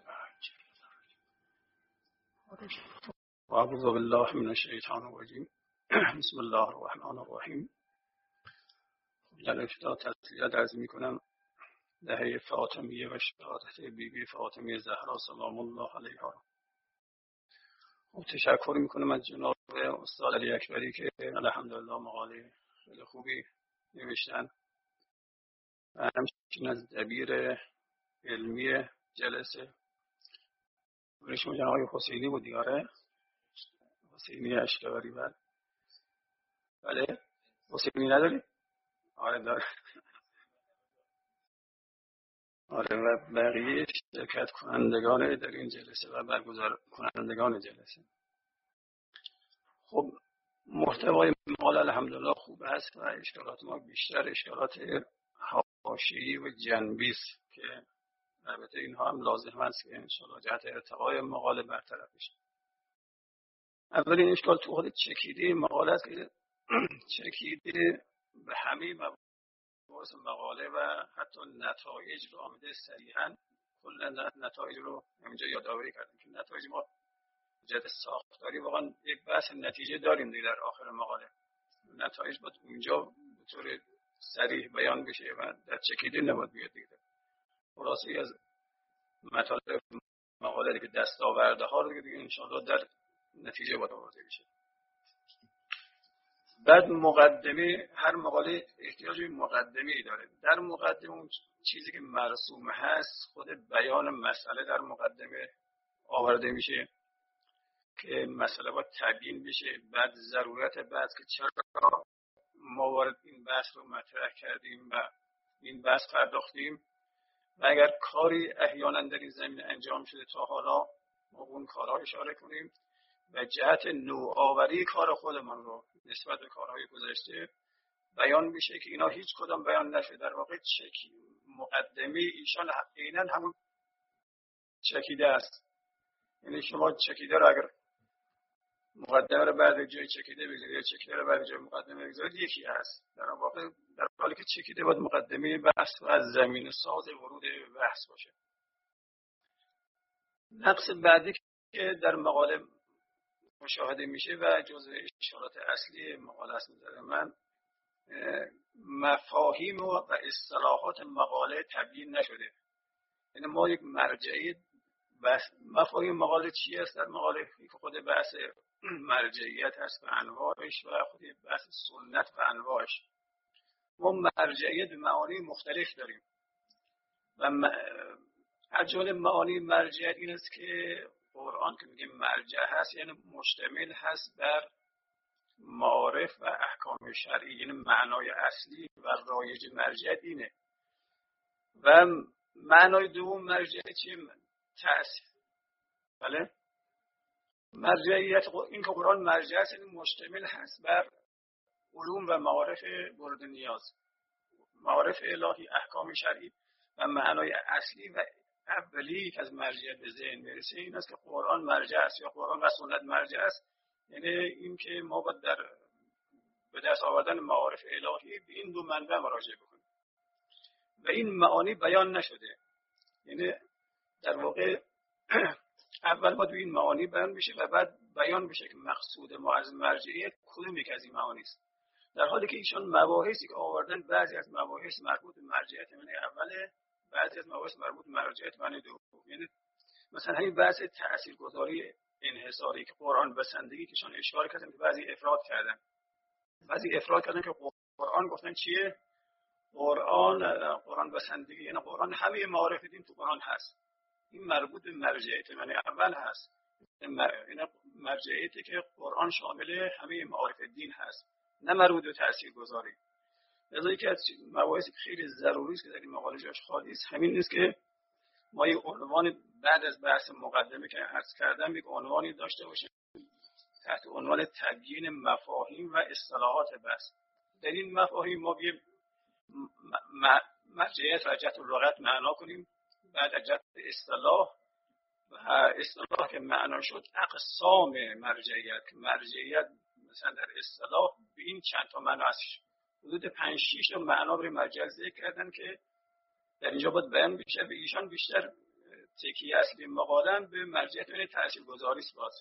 S6: اعوذ بالله من الشیطان الرجیم. بسم الله الرحمن الرحیم. در ابتدا تسلیت عرض میکنم دهه فاطمیه و شهادت بیبی فاطمه زهرا سلام الله علیها. تشکر میکنم از جناب استاد علی اکبری که الحمدلله مقاله خیلی خوبی نوشتن و همچنین از دبیر علمی جلسه شما جناب حسینی بود دیگه، حسینی اشکبری. بله حسینی نداری؟ آره داره. آره و بقیه شرکت کنندگان در این جلسه و برگزار کنندگان جلسه. خب محتوای مقاله الحمدلله خوب است و اشکالات ما بیشتر اشکالات حاشیه‌ای و جنبی است که البته اینها هم لازم است که انشاءالله جهت ارتقای مقاله برطرف بشه. اولین اشکال تو خود چکیده مقاله است که چکیده به همه مباحث مقاله و حتی نتایج رو آمده صریحاً کل نتایج رو همینجا یادآوری کردیم که نتایج ما جهت ساختاری واقعا یک بحث نتیجه داریم دیگه در آخر مقاله. نتایج باید اونجا به طور صریح بیان بشه و در چکیده نباید بیاد دیگه. خلاصه از مطالب مقاله که دستاورده ها رو دیگه انشاءالله در نتیجه باید آورده بشه. بعد مقدمه، هر مقاله احتیاج به مقدمه‌ای داره. در مقدمه اون چیزی که مرسوم هست خود بیان مسئله در مقدمه آورده میشه که مسئله باید تبیین بشه. بعد ضرورت بحث که چرا ما وارد این بحث رو مطرح کردیم و این بحث پرداختیم و اگر کاری احیانا در این زمینه انجام شده تا حالا ما اون کارها اشاره کنیم و جهت نوآوری کار خودمان رو نسبت به کارهای گذشته بیان میشه که اینا هیچ کدام بیان نشده. در واقع مقدمه ایشان عیناً همون چکیده است. یعنی شما چکیده رو اگر مقدمه رو بعد جای چکیده بگذارید یا چکیده رو بعد جای مقدمه بگذارید یکی هست. در واقع در حالی که چکیده باید مقدمه بحث و از زمین ساز ورود بحث باشه. نقص بعدی که در مقاله مشاهده میشه و جزء اشارات اصلی مقاله است نظر من، مفاهیم و اصطلاحات مقاله تبیین نشده. یعنی ما یک مرجعی مفاهیم مقاله چی است در مقاله که خود بحث مرجعیت هست و انواعش و خود بحث سنت و انواعش. ما مرجعیت به معانی مختلف داریم و از جمله معانی مرجعیت این است که قرآن که میگیم مرجع هست یعنی مشتمل هست بر معارف و احکام شرعی، یعنی معنای اصلی و رایج مرجعیت اینه. و معنای دوم مرجعیت چیه؟ تأثیر. بله، مرجعیت این که قرآن مرجع است یعنی مشتمل هست بر علوم و معارف مورد نیاز، معارف الهی، احکام شرعی و معنای اصلی و اولی که از مرجعیت به ذهن میرسه این است که قرآن مرجع است یا قرآن و سنت مرجع است. یعنی این که ما باید در به دست آوردن معارف الهی به این دو منبع مراجعه بکنیم و این معانی بیان نشده. یعنی در واقع اول باید این معانی بیان بشه و بعد بیان بشه که مقصود ما از مرجعیت کدوم یک از این معانی است. در حالی که ایشان مباحثی که آوردن بعضی از مباحث مربوط به مرجعیت معنی اوله، بعضی از مباحث مربوط به مرجعیت معنی دوم. یعنی مثلا همین بحث تاثیرگذاری انحصاری که قرآن بسندگی که شان اشاره کردن که بعضی افراد کردن که قرآن گفتن چیه؟ قرآن بسندگی، یعنی قرآن همه معارف دین تو قرآن هست. این مربوط به مرجعیت معنی اول هست. این مرجعیتی که قرآن شامل همه معارف دین هست، نه مربوط به تاثیرگذاری. لذا که از مباحثی که خیلی ضروری است که در این مقاله جاش خالی است همین نیست که ما یک عنوان بعد از بحث مقدمه که عرض کردم یک عنوانی داشته باشیم تحت عنوان تبیین مفاهیم و اصطلاحات بحث. در این مفاهیم ما بیایم مرجعیت و جهت اللغت معنا کنیم، بعد از جهت اصطلاح که معنا شد اقسام مرجعیت که مرجعیت مثلا در اصطلاح به این چند تا معنا هستش. حدود 5-6 تا معنا برای مرجع ذکر کردن که در اینجا باید بیان بشه. به ایشان بیشتر تکیه اصلی مقاله به مرجعیت یعنی تاثیرگذاری است، باز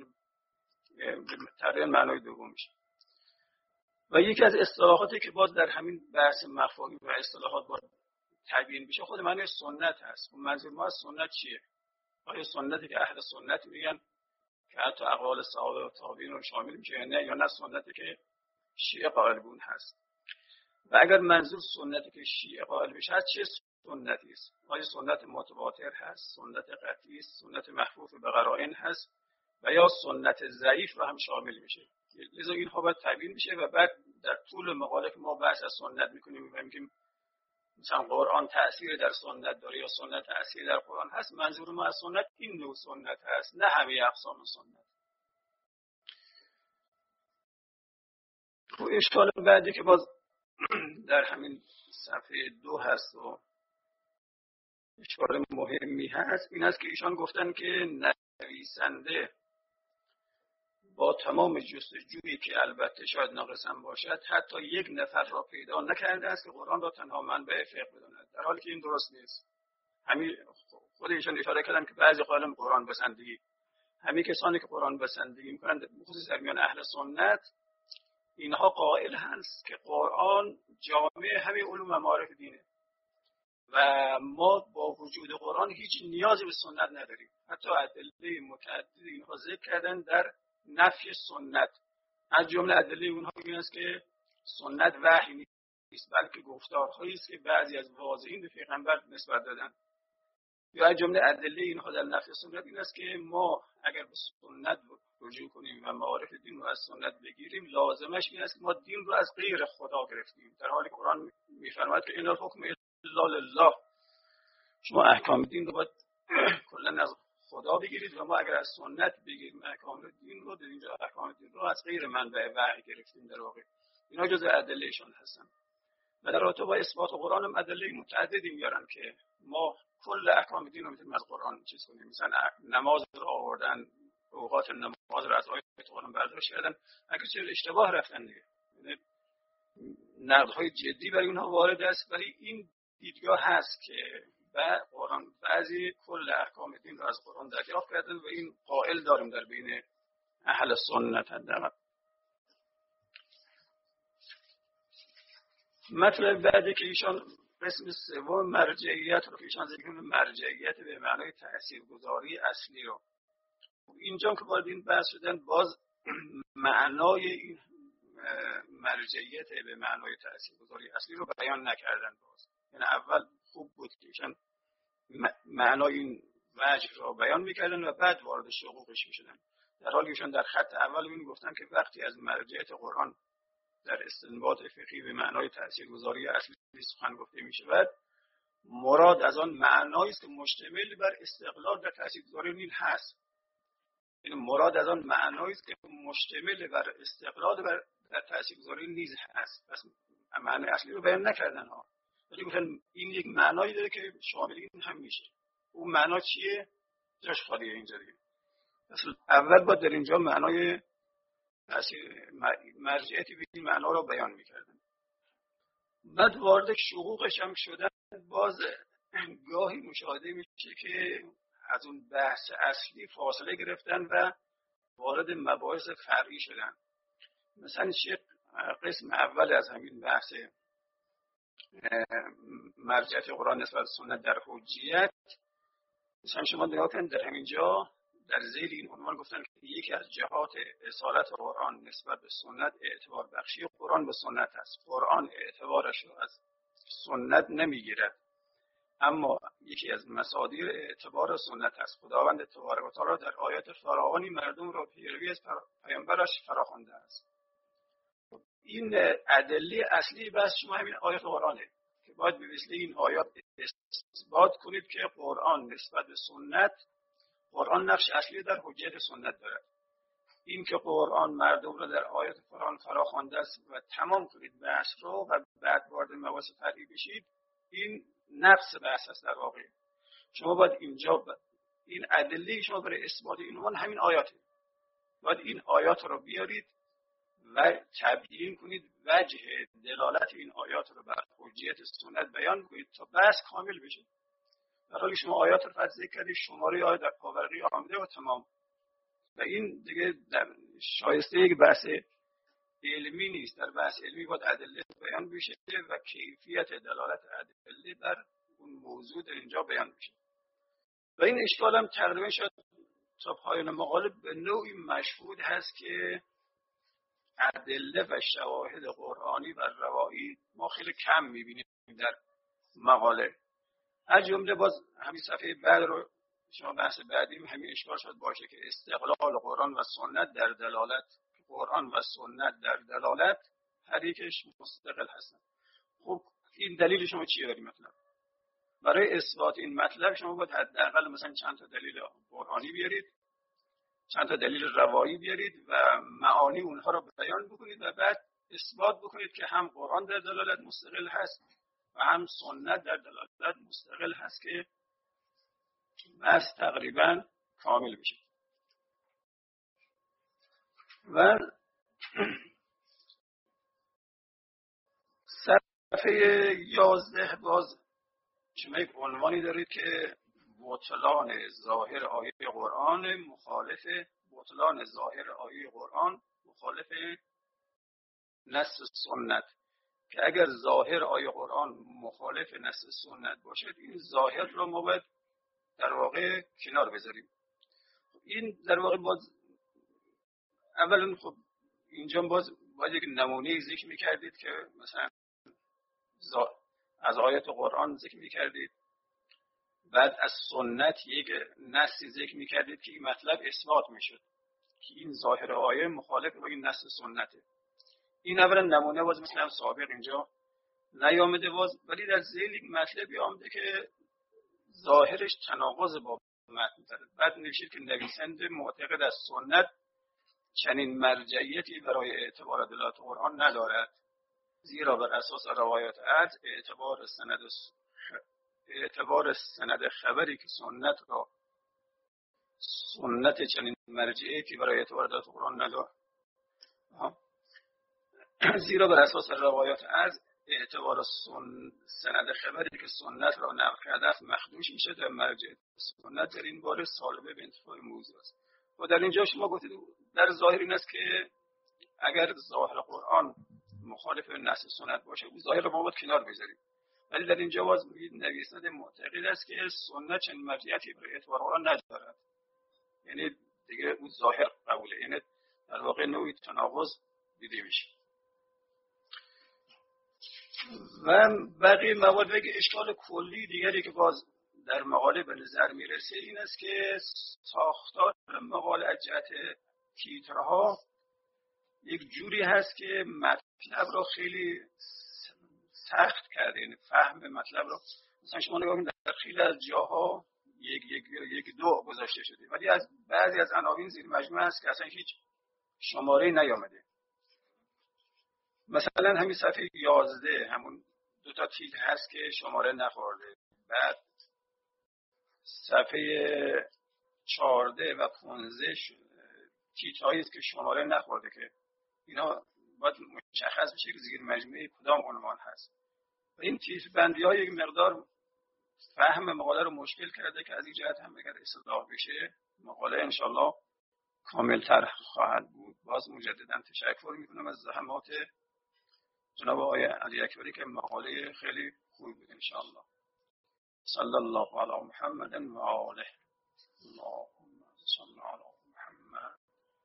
S6: تقریبا معنای دوم میشه. و یکی از اصطلاحاتی که باز در همین بحث مفاهیم و اصطلاحات باید تبیین بشه خود معنی سنت هست. منظور ما از سنت چیه؟ آیا سنتی که اهل سنت میگن که حتی اقوال صحابه و تابعین رو شامل میشه یا نه سنتی که شیعه قائل بون هست؟ و اگر منظور سنتی که شیعه قائل بشه هست چه سنتی است؟ آیا سنت متواتر هست، سنت قطعی است، سنت محفوظ به قرائن هست و یا سنت ضعیف رو هم شامل میشه؟ لذا اینها باید تبیین بشه و بعد در طول مقاله که ما بحث از سنت میکنیم و میگیم مثلا قرآن تأثیر در سنت داره یا سنت تأثیر در قرآن هست، منظور ما از سنت این نوع سنت هست، نه همه اقسام سنت. اشکال بعدی که باز در همین صفحه 2 هست و اشکال مهمی هست این است که ایشان گفتن که نویسنده با تمام جستجویی که البته شاید ناقص هم باشد حتی یک نفر را پیدا نکرده است که قرآن را تنها منبع فقه بداند، در حالی که این درست نیست. همین خود ایشان اشاره کردن که بعضی قائلن قرآن بسندگی، همین کسانی که قرآن بسندگی میکنند خصوصا در میان اهل سنت اینها قائل هست که قرآن جامع همه علوم و معارف دینه و ما با وجود قرآن هیچ نیازی به سنت نداریم. حتی ادله متعدد اینها ذکر کردن در نفی سنت. از جمله ادله اونها این است که سنت وحی نیست بلکه گفتارهایی است که بعضی از واضحین به پیغمبر نسبت دادن. یا از جمله ادله اینها در نفی سنت این است که ما اگر به سنت رجوع کنیم و معارف دین رو از سنت بگیریم لازمش این است که ما دین رو از غیر خدا گرفتیم، در حالی که قرآن میفرماید که ان الحکم الا لله. شما احکام دین رو باید کلا از خدا بگیرید و ما اگر از سنت بگیریم احکام دین رو، در اینجا احکام دین رو از غیر منبع وحی گرفتیم در واقع. اینا جزء ادلهشون هستن. و در رابطه با اثبات قرآن هم ادله متعددی میارن که ما کل احکام دین رو میتونیم از قرآن چیز کنیم. مثلا نماز رو آوردن، اوقات نماز رو از آیات قرآن برداشت کردن، اگه چه اشتباه رفتن دیگه. نقدهای جدی برای اونها وارد است، ولی این دیدگاه هست که قرآن بعضی کل احکام دین رو از قرآن دریافت کردن و این قائل داریم در بین اهل سنت حداقل. مطلب بعدی که ایشان قسم سوم مرجعیت رو که ایشان ذکر می‌کنن، مرجعیت به معنای تاثیرگذاری اصلی رو. اینجا که وارد این بحث شدن، باز معنای این مرجعیت به معنای تاثیرگذاری اصلی رو بیان نکردن. باز یعنی اول خوب بود که ایشان معنای این وجه رو بیان میکردن و بعد وارد شقوقش میشدن، در حالی ایشان در خط اول این گفتن که وقتی از مرجعیت قرآن در استنباط فقهی به معنای تاثیرگذاری اصلی سخن گفته میشود، مراد از آن معنایی است که مشتمل بر استقلال در تاثیرگذاری نیل هست. این مراد از آن معنایی است که مشتمل بر استقلال در تاثیرگذاری نیز هست. پس معنی اصلی رو بیان نکردن ها، ولی گفتن این یک معنایی داره که شامل این هم میشه. اون معنا چیه؟ جاش خالیه اینجا دیگه. اصلا اول باید در اینجا معنای مرجعیتی به این معنا رو بیان میکردن. بعد وارد شقوقش هم شدن، باز گاهی مشاهده میشه که از اون بحث اصلی فاصله گرفتن و وارد مباحث فرعی شدن. مثلا قسم اول از همین بحث مرجعیت قرآن نسبت سنت در حجیت، مثلا شما نگاه کنید در همین جا در ذیل این عنوان گفتن که یکی از جهات اصالت قرآن نسبت به سنت اعتبار بخشی قرآن به سنت است. قرآن اعتبارش رو از سنت نمیگیرد، اما یکی از مصادر اعتبار سنت است. خداوند تبارک و تعالی در آیات فراوانی مردم را پیروی از پیامبرش فراخوانده است. این ادله اصلی بس شما همین آیات قرآنه که باید به وسیله این آیات اثبات کنید که قرآن نسبت به سنت، قرآن نقش اصلی در حجیت سنت دارد. این که قرآن مردم را در آیات قرآن فراخوانده است و تمام کنید بحث رو و بعد وارد مباحث فرعی بشید، این نقص بحث است در واقع. شما باید اینجا این ادله شما برای اثبات این عنوان همین آیاته. باید این آیات رو بیارید و تبیین کنید، وجه دلالت این آیات رو بر حجیت سنت بیان کنید تا بحث کامل بشه. در حالی شما آیات رو ذکر کردید، شماره آیات در پاورقی آمده و تمام. و این دیگه شایسته یک بحث علمی نیست. در بحث علمی باید ادله بیان بشه و کیفیت دلالت ادله بر اون موضوع در اینجا بیان بشه. و این اشکال هم تقریبا شد تا پایان مقاله به نوعی مشهود هست که ادله و شواهد قرآنی و روایی ما خیلی کم میبینیم در مقاله. از جمله باز همین صفحه بعد رو شما بحث بعدیم همین اشکال شد باشه که استقلال قرآن و سنت در دلالت، قرآن و سنت در دلالت هر یکش مستقل هستن. خب این دلیل شما چیه برای مطلب؟ برای اثبات این مطلب شما باید حداقل مثلا چند تا دلیل قرآنی بیارید، چند تا دلیل روایی بیارید و معانی اونها رو بیان بکنید و بعد اثبات بکنید که هم قرآن در دلالت مستقل هست و هم سنت در دلالت مستقل هست که بس تقریبا کامل بشه. و صفحه 11 باز شما یک عنوانی دارید که بطلان ظاهر آیه قرآن مخالف بطلان ظاهر آیه قرآن مخالف نص سنت، که اگر ظاهر آیه قرآن مخالف نص سنت باشد این ظاهر رو ما باید در واقع کنار بذاریم. این در واقع باز اولا خب اینجا باز یک نمونه ذکر می‌کردید که مثلا از آیات قرآن ذکر می‌کردید، بعد از سنت یک نصی ذکر می‌کردید که این مطلب اثبات می‌شد که این ظاهر آیه مخالف با این نص سنته. این اولا نمونه باز مثلا سابق اینجا نیامده باز، ولی در ذیل یک مطلبی آمده که ظاهرش تناقض با متن داره. بعد نوشید که نویسنده معتقد از سنت چنین مرجعیتی برای اعتبار دلالت قرآن ندارد، زیرا بر اساس روایات عدل اعتبار سند خبری که سنت چنین مرجعیتی برای اعتبار دلالت قرآن ندارد. زیرا بر اساس روایات عدل اعتبار سند خبری که سنت را نقل کرده است مخدوش میشه در مرجع سنت. در این باره سالبه به انتفاع موضوع است. و در اینجا شما گفتید در ظاهر این است که اگر ظاهر قرآن مخالف نص سنت باشه او ظاهر رو ما باید کنار بذاریم، ولی در اینجا باز میگید نویسنده معتقد است که سنت چنین مرجعیتی برای اعتبار قرآن ندارد، یعنی دیگه او ظاهر قبوله، یعنی در واقع نوعی تناقض دیده میشه. و بقیه مواد بگه اشکال کلی دیگری که باز در مقاله به نظر میرسه این است که ساختار مقاله از جهت تیترها یک جوری هست که مطلب را خیلی سخت کرده، یعنی فهم مطلب را مثلا شما نگاه کنید در خیلی از جاها یک دو گذاشته شده، ولی از بعضی از عناوین زیر مجموعه هست که اصلا هیچ شماره نیامده. مثلا همین صفحه 11 همون دو تا تیتر هست که شماره نخورده، بعد صفحه 14 و 15 تیترهایی است که شماره نخورده که اینا باید مشخص بشه که زیر مجموعه کدام عنوان هست. و این تیتر بندی ها یک مقدار فهم مقاله رو مشکل کرده که از این جهت هم اگر اصلاح بشه مقاله انشالله کاملتر خواهد بود. باز مجددا تشکر میکنم از زحمات جناب آقای علی اکبری که مقاله خیلی خوبی بود انشاءالله. صلی الله علی محمد و آله. اللهم صل علی محمد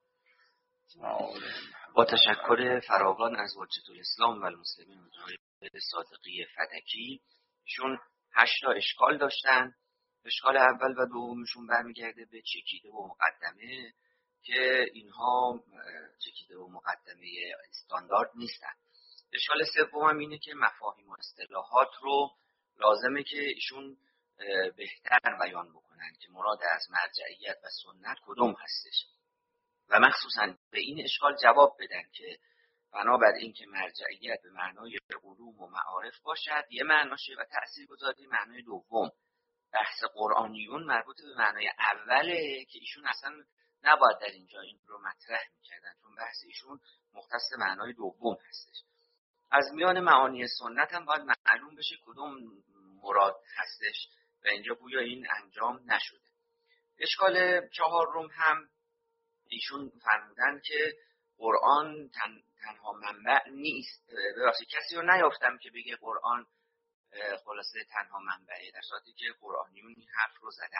S6: و آله.
S3: با تشکر فراوان از حجت الاسلام و المسلمین جناب صادقی فتکی، ایشون 8 تا اشکال داشتن. اشکال اول و دومشون برمیگرده به چکیده و مقدمه که اینها چکیده و مقدمه استاندارد نیستن. اشکال سوم هم اینه که مفاهیم و اصطلاحات رو لازمه که ایشون بهتر بیان بکنن که مراد از مرجعیت و سنت کدوم هستش و مخصوصا به این اشکال جواب بدن که بنابر این که مرجعیت به معنای علوم و معارف باشد یه معناشه و تأثیرگذاری معنای دوم. بحث قرآنیون مربوط به معنای اوله که ایشون اصلا نباید در اینجا این رو مطرح میکردن، چون بحث ایشون مختص معنای دوم هستش. از میان معانی سنت هم باید معلوم بشه کدوم مراد هستش و اینجا گویا این انجام نشده. اشکال چهارم هم ایشون فرمودن که قرآن تنها منبع نیست. ببخشید کسی رو نیافتم که بگه قرآن خلاصه تنها منبعه، در صورتی که قرآنیون این حرف رو زدن.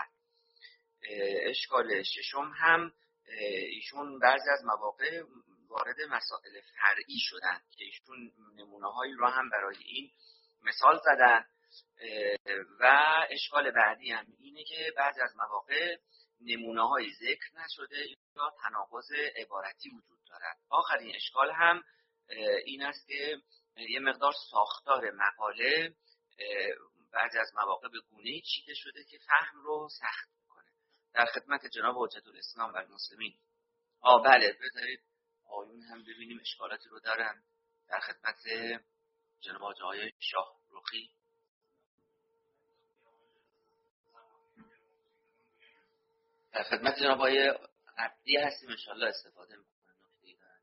S3: اشکال ششم هم ایشون بعضی از مواقع وارد مسائل فرعی شدن که ایشون نمونه هایی رو هم برای این مثال زدن. و اشکال بعدی هم اینه که بعضی از مواقع نمونه های ذکر نشده یا تناقض عبارتی وجود دارد. آخرین اشکال هم این است که یه مقدار ساختار مقاله بعضی از مواقع به گونه‌ای چیده شده که فهم رو سخت میکنه. در خدمت جناب حجت الاسلام و المسلمین. بله بذارید آیون هم ببینیم اشکالاتی رو دارن. در خدمت جناب آقای شاه رخی. در خدمت جناب آقای عبدی هستیم، انشاءالله استفاده میکنن. نکته‌ای دارن؟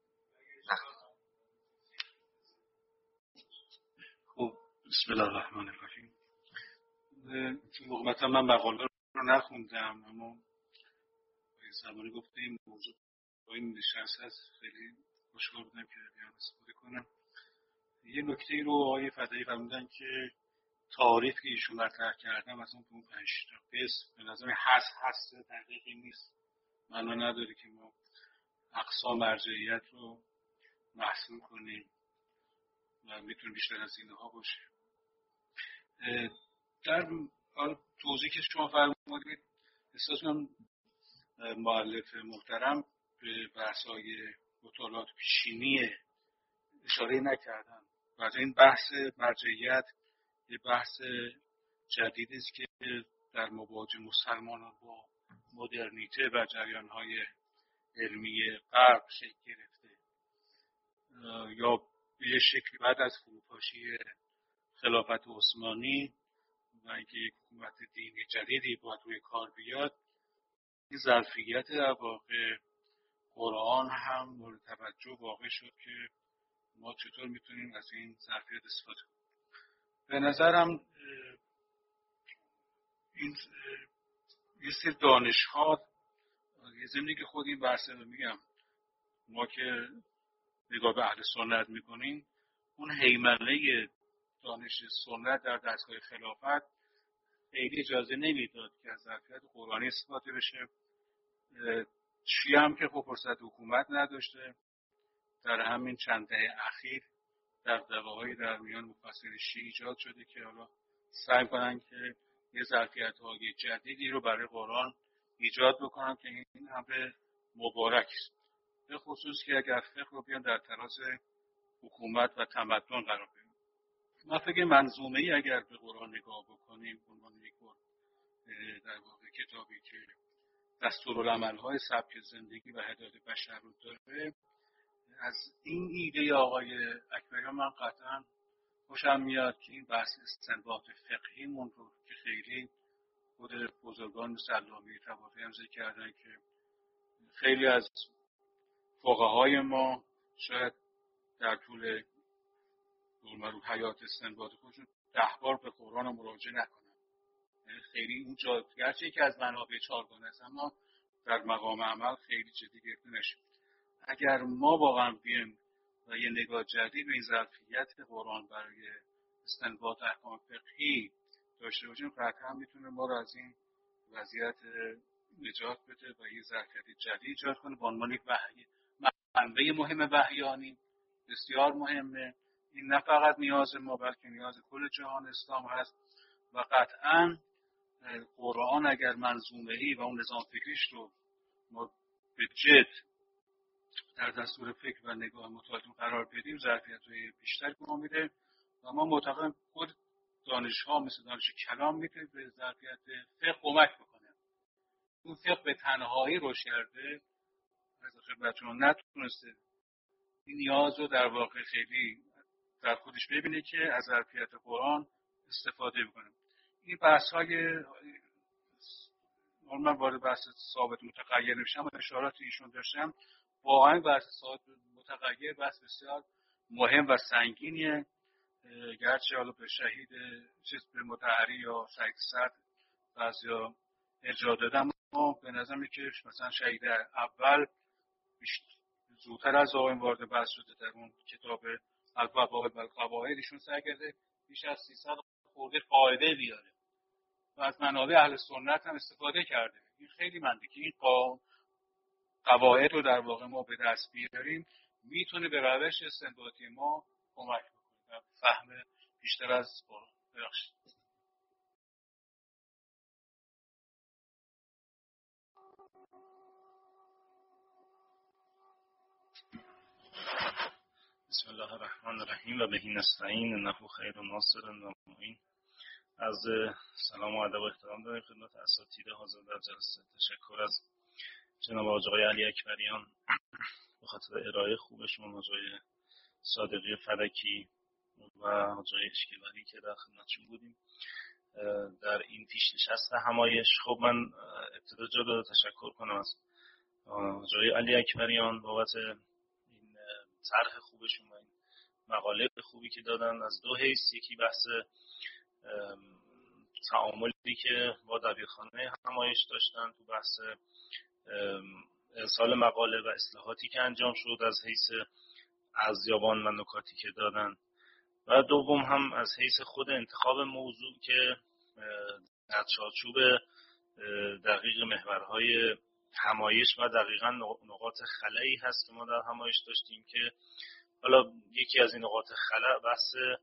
S7: خب بسم الله الرحمن الرحیم. مقامتا من مقاله رو نخوندم، اما زمانی گفته این موضوع با این نشست هست خیلی خوشحال بودم که بیان استفاده کنم. یه نکته رو آقای فدایی فرمودن که تعریف که ایشون مطرح کردم از اون 5 تا قسم به نظر هست دقیقی نیست. معنا نداره که ما اقصا مرجعیت رو محصول کنیم و میتونه بیشتر از اینها باشه. در توضیح که شما فرمودید احساس کنم مؤلف محترم به بحث‌های مطالعات پیشینی اشاره نکردن و این بحث مرجعیت یه بحث جدیدی است که در مواجه مسلمانان با مدرنیته و جریان‌های علمی غرب شکل گرفته یا به شکلی بعد از فروپاشی خلافت عثمانی و اینکه یک حکومت دینی جدیدی باید روی کار بیاد، این ظرفیت در واقع قرآن هم مورد توجه واقع شد که ما چطور میتونیم از این ظرفیت استفاده کنیم. به نظرم این یه سری دانش‌ها یه زمینی که خود این بحثه رو میگم، ما که نگاه به اهل سنت میکنیم، اون هیمنه دانش سنت در دستگاه خلافت خیلی اجازه نمیداد که از ظرفیت قرآنی استفاده بشه. شیعه هم که خب فرصت حکومت نداشته، در همین چند دهه اخیر دغدغه‌هایی در میان مفسرین شیعه ایجاد شده که حالا سعی کنن که یه ظرفیت‌های جدیدی رو برای قرآن ایجاد بکنن که این امر مبارک است، به خصوص که اگر فقه رو بیان در تراز حکومت و تمدن قرار بدن. ما فکر منظومه‌ای اگر به قرآن نگاه بکنیم، به عنوان یک در واقع کتابی که دستورالعمل‌های سبک زندگی و هدایت بشر رو داره، از این ایده آقای اکبریان من قطعا خوشم میاد که این بحث استنباط فقهیمون رو که خیلی خود بزرگان مثل علامه طباطبایی هم ذکر کردن که خیلی از فقهای ما شاید در طول حیات استنباط خودشون 10 بار به قرآن مراجعه نکنن. خیلی اون گرچه که از منابع چارگانه است، اما در مقام عمل خیلی جدی گرفته نشه. اگر ما واقعا بیایم و یه نگاه جدید به این ظرفیت قرآن برای استنباط احکام فقهی داشته باشیم، قطعا میتونه ما رو از این وضعیت نجات بده و یه ظرفیت جدید ایجاد کنه به عنوان یک منبع مهم وحیانی بسیار مهمه. این نه فقط نیاز ما بلکه نیاز کل جهان اسلام هست و قطعا قرآن اگر منظومه‌ای و اون نظام فکریش رو ما به جد در دستور فکر و نگاه متعادل قرار بدیم، ظرفیت‌های بیشتری به ما میده و ما معتقدم خود دانش‌ها مثل دانش کلام میتونه به ظرفیت فقه کمک بکنه. اون فقه به تنهایی روش کرده، از خدمتتون نتونسته این نیاز رو در واقع خیلی در خودش ببینه که از ظرفیت قرآن استفاده بکنه. این بحث‌های من وارد بحث ثابت متغیر نمیشم، اما اشارات ایشون داشتم، واقعا بحث ثابت متغیر بحث بسیار مهم و سنگینیه. گرچه حالا به شهید به مطهری یا شهید صدر بعضیا ارجاع دادم، اما به نظر میاد که مثلا شهید اول زودتر از آقایون وارد بحث شده. در اون کتاب الفواید و القواعد ایشون سعی کرده بیش از 300 خورده قاعده بیاره و از منابع اهل سنت هم استفاده کرده. این خیلی منده که این قواعد رو در واقع ما به دست بیاریم، میتونه به روش استنباطی ما کمک بکنه و فهم بیشتر از قرآن. ببخشید.
S8: بسم الله الرحمن الرحیم و بهی نستعین انه خیر ناصر و معین. از سلام و ادب و احترام داریم خدمت اساتید حاضر در جلسه. تشکر از جناب آقای علی اکبریان به خاطر ارائه خوبشون، آقای صادقی فلکی و آقای اشکیوری که در خدمتشون بودیم در این پیش نشست همایش. خب من ابتدا جا داره تشکر کنم از آقای علی اکبریان بابت این طرح خوبشون و این مقاله خوبی که دادن از دو حیث. یکی بحث تعاملی که با دبیرخانه همایش داشتن تو بحث ارسال مقاله و اصلاحاتی که انجام شد از حیث ارزیابان و نکاتی که دادن، و دوم هم از حیث خود انتخاب موضوع که در چارچوب دقیق محورهای همایش و دقیقاً نقاط خلایی هست که ما در همایش داشتیم، که حالا یکی از این نقاط خلا بحث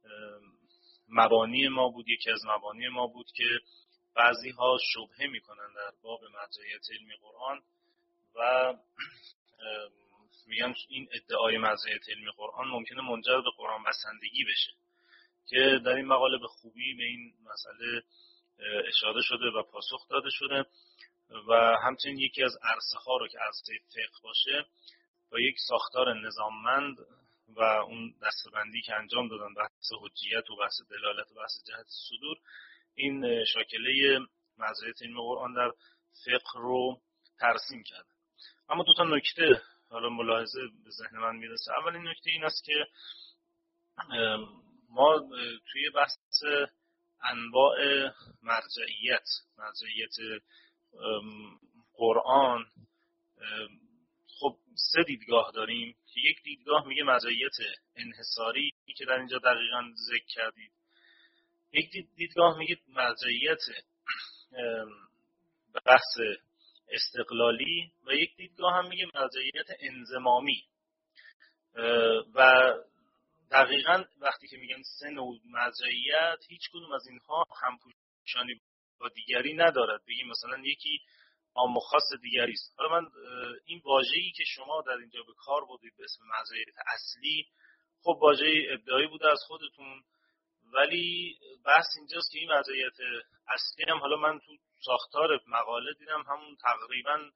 S8: مبانی ما بود. یکی از مبانی ما بود که بعضی ها شبهه میکنن در باب مرجعیت علمی قرآن و میگن این ادعای مرجعیت علمی قرآن ممکنه منجر به قرآن بسندگی بشه، که در این مقاله به خوبی به این مسئله اشاره شده و پاسخ داده شده و همچنین یکی از عرصه‌ها رو که عرصه فقه باشه با یک ساختار نظاممند و اون دسته‌بندی که انجام دادن، بحث حجیت و بحث دلالت و بحث جهت صدور، این شاکله مرجعیت علمی قرآن در فقه رو ترسیم کرده. اما دو تا نکته حالا ملاحظه به ذهن من میرسه. اولین نکته این است که ما توی بحث انواع مرجعیت قرآن خب سه دیدگاه داریم که یک دیدگاه میگه مرجعیت انحصاری که در اینجا دقیقاً ذکر کردید، یک دیدگاه میگه مرجعیت بحث استقلالی و یک دیدگاه هم میگه مرجعیت انضمامی. و دقیقاً وقتی که میگن سه نوع مرجعیت، هیچ کدوم از اینها همپوشانی با دیگری ندارد. بگیم مثلا یکی عام و خاص دیگری است. حالا من این واژه‌ای که شما در اینجا به کار بردید به اسم مرجعیت اصلی، خب واژه ابداعی بوده از خودتون، ولی بحث اینجاست که این مرجعیت اصلی هم حالا من تو ساختار مقاله دیدم همون تقریبا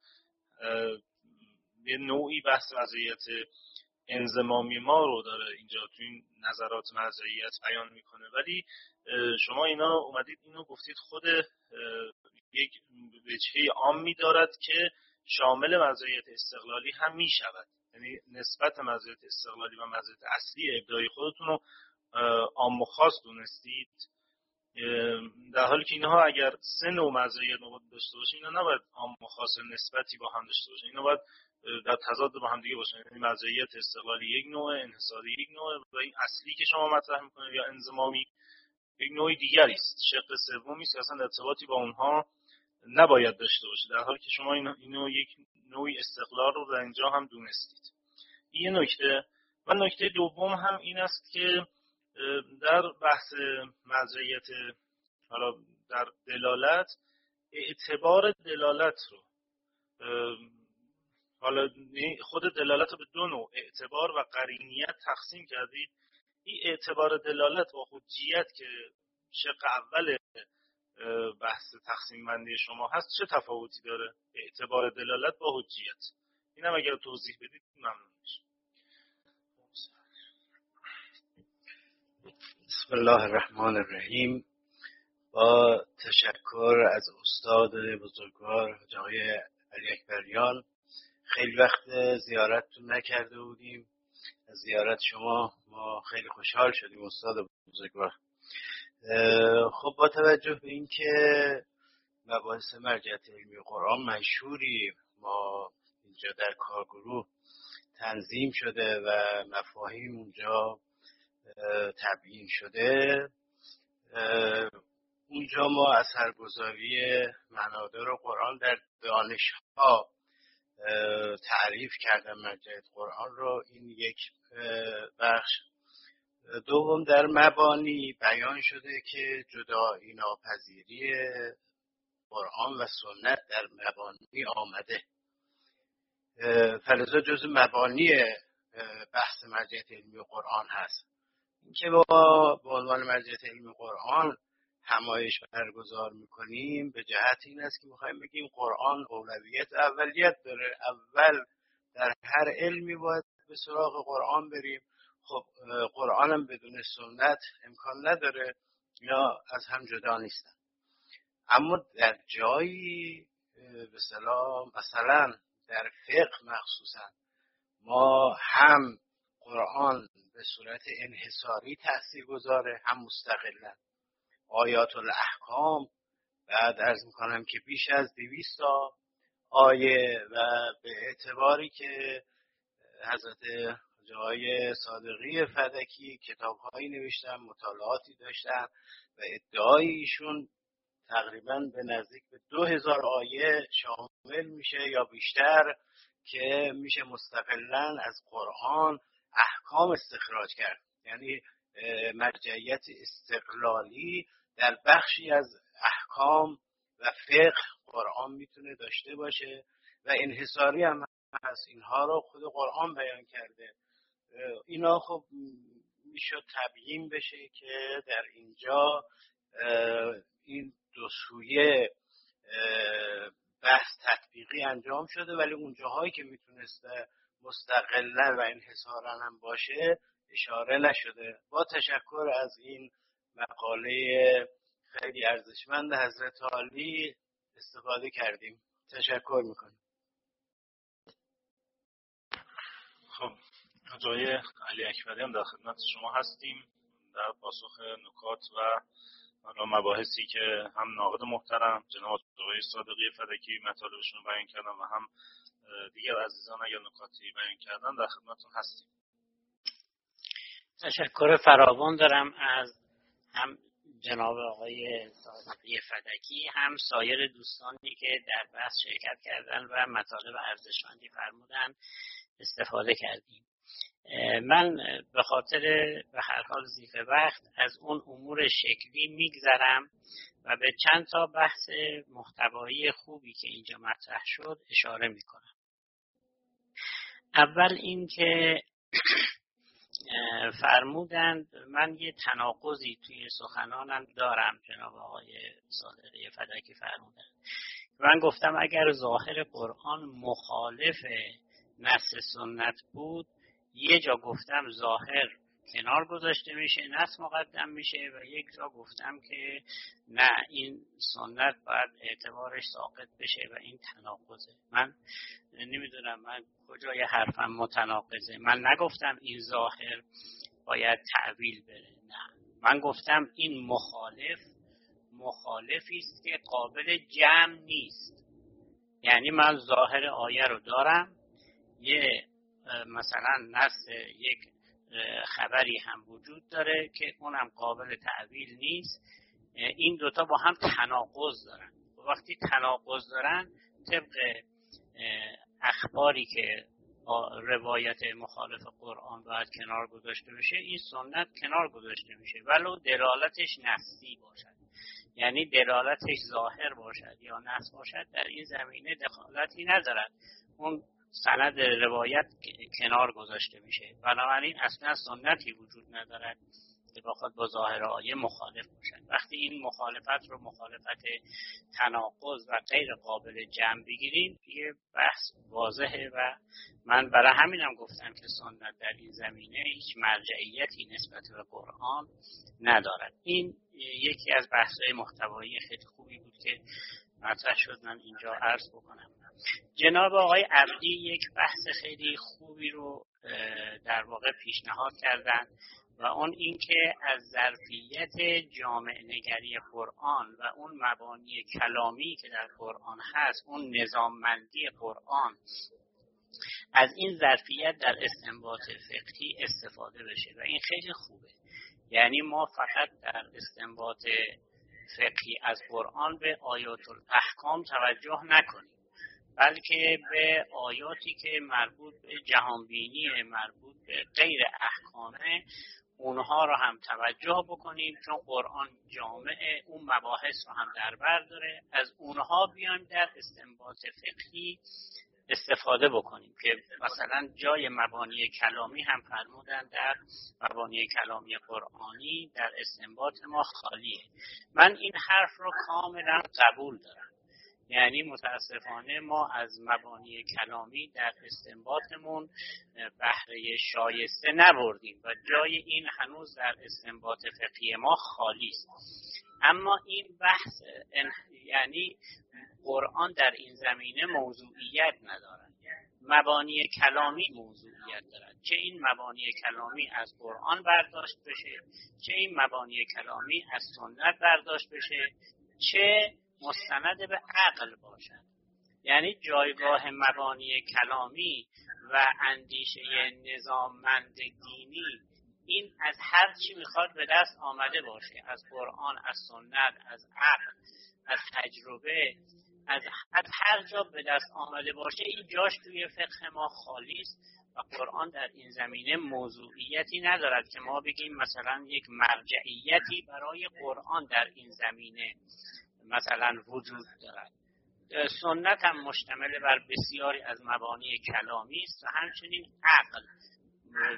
S8: یه نوعی بحث مرجعیت انضمامی ما رو داره اینجا تو این نظرات مرجعیت بیان میکنه، ولی شما اینا اومدید اینو گفتید خود یک وجهه عامی دارد که شامل مرجعیت استقلالی هم میشود، یعنی نسبت مرجعیت استقلالی و مرجعیت اصلی ابداعی خودتون رو عام و خاص دونستید، در حالی که اینها اگر سه نوع مرجعیت داشته باشه اینا نباید عام و خاص نسبتی با هم داشته باشه، اینا باید در تضاد با هم دیگه باشه. یعنی مرجعیت استقلالی یک نوع، انحصاری یک نوع و این اصلی که شما مطرح میکنید یا انضمامی یک نوع دیگری است، شق سومی است که اصلا ارتباطی با اونها نباید داشته باشه، در حالی که شما اینو یک نوعی استقلال رو در اینجا هم دونستید. این نکته. و نکته دوم هم این است که در بحث مرجعیت حالا در دلالت، اعتبار دلالت رو حالا خود دلالت رو به دو نوع اعتبار و قرینیت تقسیم کردید. این اعتبار دلالت با حجیت که شق اول بحث تقسیم بندی شما هست چه تفاوتی داره؟ اعتبار دلالت با حجیت، اینم اگر توضیح بدید ممنون میشم.
S9: بسم الله الرحمن الرحیم. با تشکر از استاد بزرگوار آقای علی اکبریان، خیلی وقت زیارتتون نکرده بودیم، از زیارت شما ما خیلی خوشحال شدیم استاد بزرگوار. خب با توجه به اینکه مباحث مرجعیت علمی قرآن منشوری ما اینجا در کارگروه تنظیم شده و مفاهیم اونجا تبیین شده، اونجا ما اثرگذاری منابع قرآن در دانش‌ها تعریف کردن مرجعیت قرآن رو، این یک بخش. دوم در مبانی بیان شده که جدایی ناپذیری قرآن و سنت در مبانی آمده، فلذا جزء مبانی بحث مرجعیت علمی قرآن هست. اینکه ما به عنوان مرجعیت علمی قرآن همایش برگزار میکنیم به جهت این است که میخوایم بگیم قرآن اولویت اولیت داره، اول در هر علمی باید به سراغ قرآن بریم. خب قرآن هم بدون سنت امکان نداره، یا از هم جدا نیستن. اما در جایی به اصطلاح مثلا در فقه مخصوصا ما هم قرآن به صورت انحصاری تأثیر گذاره، هم مستقلا. آیات الاحکام بعد عرض میکنم که بیش از 200 آیه و به اعتباری که حضرت جای صادقی فدکی کتاب‌هایی نوشتن، مطالعاتی داشتن و ادعای ایشون تقریبا به نزدیک به 2000 آیه شامل میشه یا بیشتر که میشه مستقلاً از قرآن احکام استخراج کرد. یعنی مرجعیت استقلالی در بخشی از احکام و فقه قرآن میتونه داشته باشه و انحصاری هم هست. اینها رو خود قرآن بیان کرده. اینا خب میشه تبیین بشه که در اینجا این دو سویه بحث تطبیقی انجام شده، ولی اون جاهایی که میتونسته مستقلا و انحصارا هم باشه اشاره نشده. با تشکر از این مقاله خیلی ارزشمند حضرت عالی استفاده کردیم. تشکر میکنم.
S8: خب جای علی اکبری هم در خدمت شما هستیم در پاسخ نکات و مباحثی که هم ناقد محترم جناب آقای صادقی فدکی مطالبشون رو بیان کردن و هم دیگر عزیزان اگر نکاتی بیان کردن در خدمتتون هستیم.
S4: تشکر فراوان دارم از هم جناب آقای صادقی فدکی هم سایر دوستانی که در بحث شرکت کردن و مطالب ارزشمندی فرمودن استفاده کردیم. من به خاطر به هر حال ضیق وقت از اون امور شکلی میگذرم و به چند تا بحث محتوایی خوبی که اینجا مطرح شد اشاره میکنم. اول این که فرمودند، من یه تناقضی توی سخنانم دارم، جناب آقای صادقی فدکی فرمودند. من گفتم اگر ظاهر قرآن مخالف نص سنت بود، یه جا گفتم ظاهر کنار گذاشته میشه، نص مقدم میشه، و یک جا گفتم که نه، این سنت باید اعتبارش ساقط بشه و این تناقضه. من نمیدونم من کجای حرفم متناقضه. من نگفتم این ظاهر باید تعویل بره، نه، من گفتم این مخالفی است که قابل جمع نیست. یعنی من ظاهر آیه رو دارم، یه مثلا نص یک خبری هم وجود داره که اونم قابل تعویل نیست. این دوتا با هم تناقض دارن. وقتی تناقض دارن، طبق اخباری که روایت مخالف قرآن باید کنار گذاشته بشه، این سنت کنار گذاشته میشه ولو دلالتش نصی باشد، یعنی دلالتش ظاهر باشد یا نص باشد، در این زمینه دخالتی ندارد، اون سند روایت کنار گذاشته میشه. بنابراین اصلا سنتی وجود ندارد که بخواد با ظاهر آیه مخالف باشد. وقتی این مخالفت رو مخالفت تناقض و غیر قابل جمع بگیریم، دیگه بحث واضحه و من برای همینم گفتم که سنت در این زمینه هیچ مرجعیتی نسبت به قرآن ندارد. این یکی از بحث‌های محتوایی خیلی خوبی بود که مطرح شد، من اینجا عرض بکنم. جناب آقای عبدی یک بحث خیلی خوبی رو در واقع پیشنهاد کردن و اون این که از ظرفیت جامع نگری قرآن و اون مبانی کلامی که در قرآن هست، اون نظاممندی قرآن، از این ظرفیت در استنباط فقهی استفاده بشه و این خیلی خوبه. یعنی ما فقط در استنباط فقهی از قرآن به آیات الاحکام توجه نکنیم، بلکه به آیاتی که مربوط به جهانبینی، مربوط به غیر احکامه، اونها رو هم توجه بکنیم، چون قرآن جامع اون مباحث رو هم در بر داره. از اونها بیایم در استنباط فقهی استفاده بکنیم که مثلا جای مبانی کلامی هم فرمودن در مبانی کلامی قرآنی در استنباط ما خالیه. من این حرف رو کاملا قبول دارم. یعنی متاسفانه ما از مبانی کلامی در استنباطمون بهره شایسته نبردیم و جای این هنوز در استنباط فقهی ما خالی است. اما این بحث یعنی قرآن در این زمینه موضوعیت ندارد، مبانی کلامی موضوعیت دارد. چه این مبانی کلامی از قرآن برداشت بشه، چه این مبانی کلامی از سنت برداشت بشه، چه مستند به عقل باشد. یعنی جایگاه مبانی کلامی و اندیشه نظاممند دینی، این از هر چی میخواد به دست آمده باشه، از قرآن، از سنت، از عقل، از تجربه، از هر جا به دست آمده باشه، این جاش توی فقه ما خالی است و قرآن در این زمینه موضوعیتی ندارد که ما بگیم مثلا یک مرجعیتی برای قرآن در این زمینه مثلا وجود دارد. سنت هم مشتمل بر بسیاری از مبانی کلامی است و همچنین عقل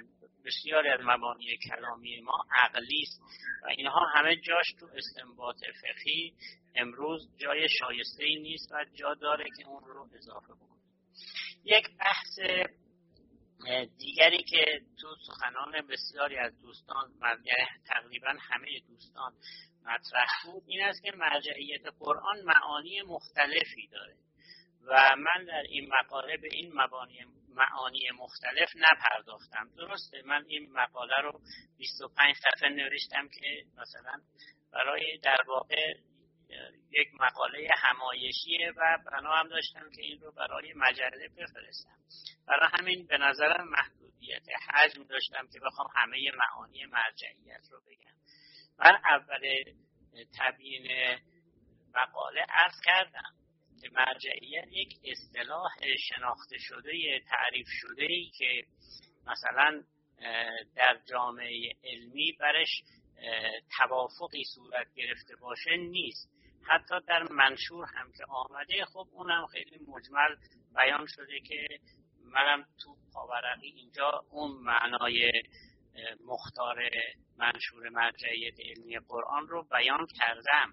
S4: بسیاری از مبانی کلامی ما عقلی است و اینها همه جاش تو استنباط فقهی امروز جای شایسته‌ای نیست و جا داره که اون رو اضافه بکنیم. یک بحث دیگری که تو سخنان بسیاری از دوستان، تقریبا همه دوستان مطرح بود، این است که مرجعیت قرآن معانی مختلفی داره و من در این مقاله به این معانی مختلف نپرداختم. درسته من این مقاله رو 25 صفحه نوشتم که مثلا برای در واقع یک مقاله همایشیه و بنا هم داشتم که این رو برای مجله بفرستم. برای همین به نظرم محدودیت حجم داشتم که بخوام همه معانی مرجعیت رو بگم. من اول تبیین مقاله عرض کردم که مرجعیت یک اصطلاح شناخته شده، تعریف شده‌ای که مثلا در جامعه علمی برش توافقی صورت گرفته باشه نیست. حتی در منشور هم که آمده، خب اونم خیلی مجمل بیان شده که منم تو پاورقی اینجا اون معنای مختار منشور مرجعیت علمی قرآن رو بیان کردم.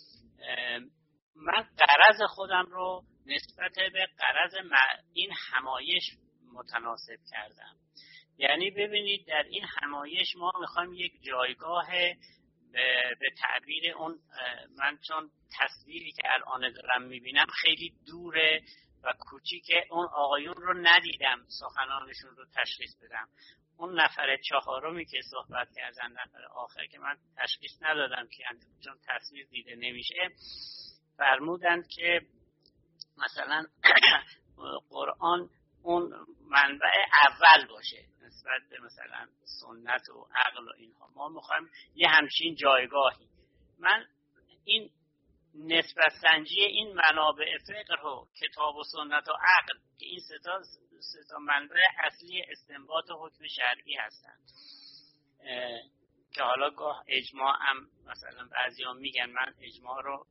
S4: من غرض خودم رو نسبت به غرض این همایش متناسب کردم. یعنی ببینید در این همایش ما میخوایم یک جایگاه به تعبیر اون، من چون تصویری که الان دارم میبینم خیلی دوره و کوچیکه، اون آقایون رو ندیدم سخنانشون رو تشخیص بدم. اون نفر چهارمی که صحبت کردن، نفر آخر که من تشخیص ندادم که چون تصویر دیده نمیشه، فرمودند که مثلا قرآن اون منبع اول باشه نسبت به مثلا سنت و عقل و اینها. ما میخوایم یه همچین جایگاهی. من این نسبت سنجی این منابع فقه رو، کتاب و سنت و عقل، که این سه تا منبع اصلی استنباط حکم شرعی هستند که حالا گاه اجماع هم مثلا بعضیا میگن، من اجماع رو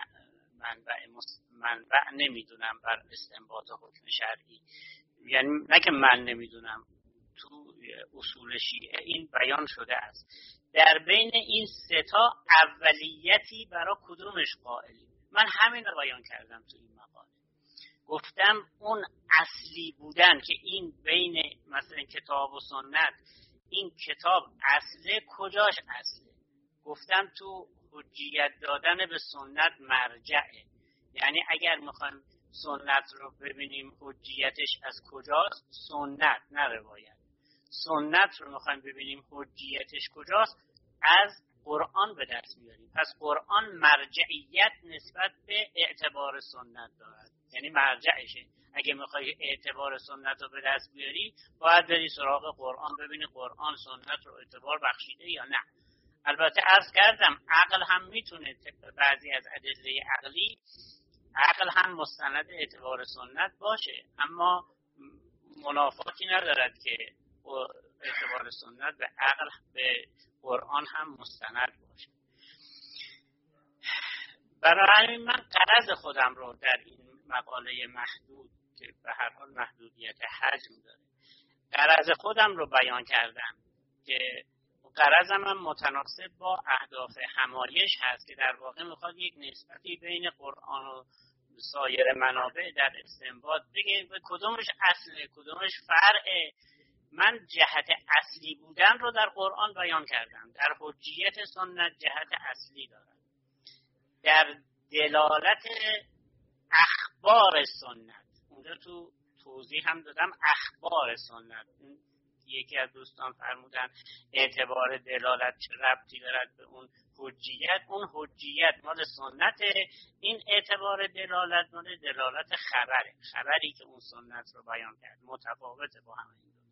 S4: منبع نمیدونم بر استنباط حکم شرعی. یعنی نه که من نمیدونم، تو اصول شیعه این بیان شده است. در بین این سه تا اولیتی برای کدومش قائلی؟ من همین رو بیان کردم تو این مقاله. گفتم اون اصلی بودن که این بین مثلا کتاب و سنت، این کتاب اصله، کجاش اصله؟ گفتم تو حجیت دادن به سنت مرجعه. یعنی اگر میخوایم سنت رو ببینیم حجیتش از کجاست، سنت نه روایت. سنت رو میخوایم ببینیم حجیتش کجاست، از قرآن به دست میاریم. پس قرآن مرجعیت نسبت به اعتبار سنت دارد، یعنی مرجعشه. اگه میخوای اعتبار سنت رو به دست بیاری، باید بری سراغ قرآن، ببینی قرآن سنت رو اعتبار بخشیده یا نه. البته عرض کردم عقل هم میتونه، بعضی از ادله عقلی عقل هم مستند اعتبار سنت باشه، اما منافاتی ندارد که اعتبار سنت به عقل به قرآن هم مستند باشه. برای همین من غرض خودم رو در این مقاله محدود که به هر حال محدودیت حجم داره، غرض خودم رو بیان کردم که غرضم هم متناسب با اهداف همایش هست که در واقع میخواد یک نسبتی بین قرآن و سایر منابع در استنباط بگه به کدومش اصله کدومش فرعه. من جهت اصلی بودن رو در قرآن بیان کردم، در حجیت سنت جهت اصلی دارم، در دلالت اخبار سنت اونجا تو توضیح هم دادم اخبار سنت. یکی از دوستان فرمودن اعتبار دلالت چه ربطی دارد به اون حجیت؟ اون حجیت مال سنته، این اعتبار دلالت مال دلالت خبره، خبری که اون سنت رو بیان کرد متفاوته با همه این.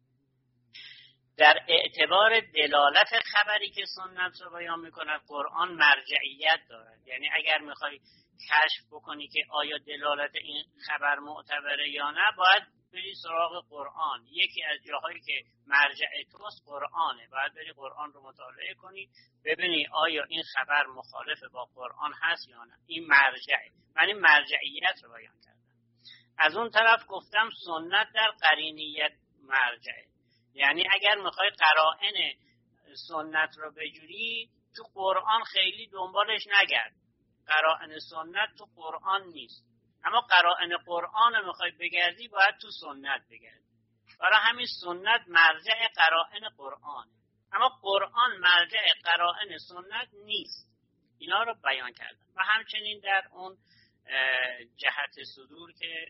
S4: در اعتبار دلالت خبری که سنت رو بیان میکنه قرآن مرجعیت دارد. یعنی اگر میخوای کشف بکنی که آیا دلالت این خبر معتبره یا نه، باید بری سراغ قرآن. یکی از جاهایی که مرجع توست قرآنه، باید بری قرآن رو مطالعه کنی ببینی آیا این خبر مخالف با قرآن هست یا نه. این مرجعه. من این مرجعیت رو بیان کردم. از اون طرف گفتم سنت در قرینیت مرجعه. یعنی اگر میخوای قرائن سنت رو بجوری تو قرآن خیلی دنبالش نگرد. قرائن سنت تو قرآن نیست، اما قرائن قرآن رو میخوای بگردی باید تو سنت بگردی. برای همین سنت مرجع قرائن قرآن، اما قرآن مرجع قرائن سنت نیست. اینا رو بیان کردم. و همچنین در اون جهت صدور که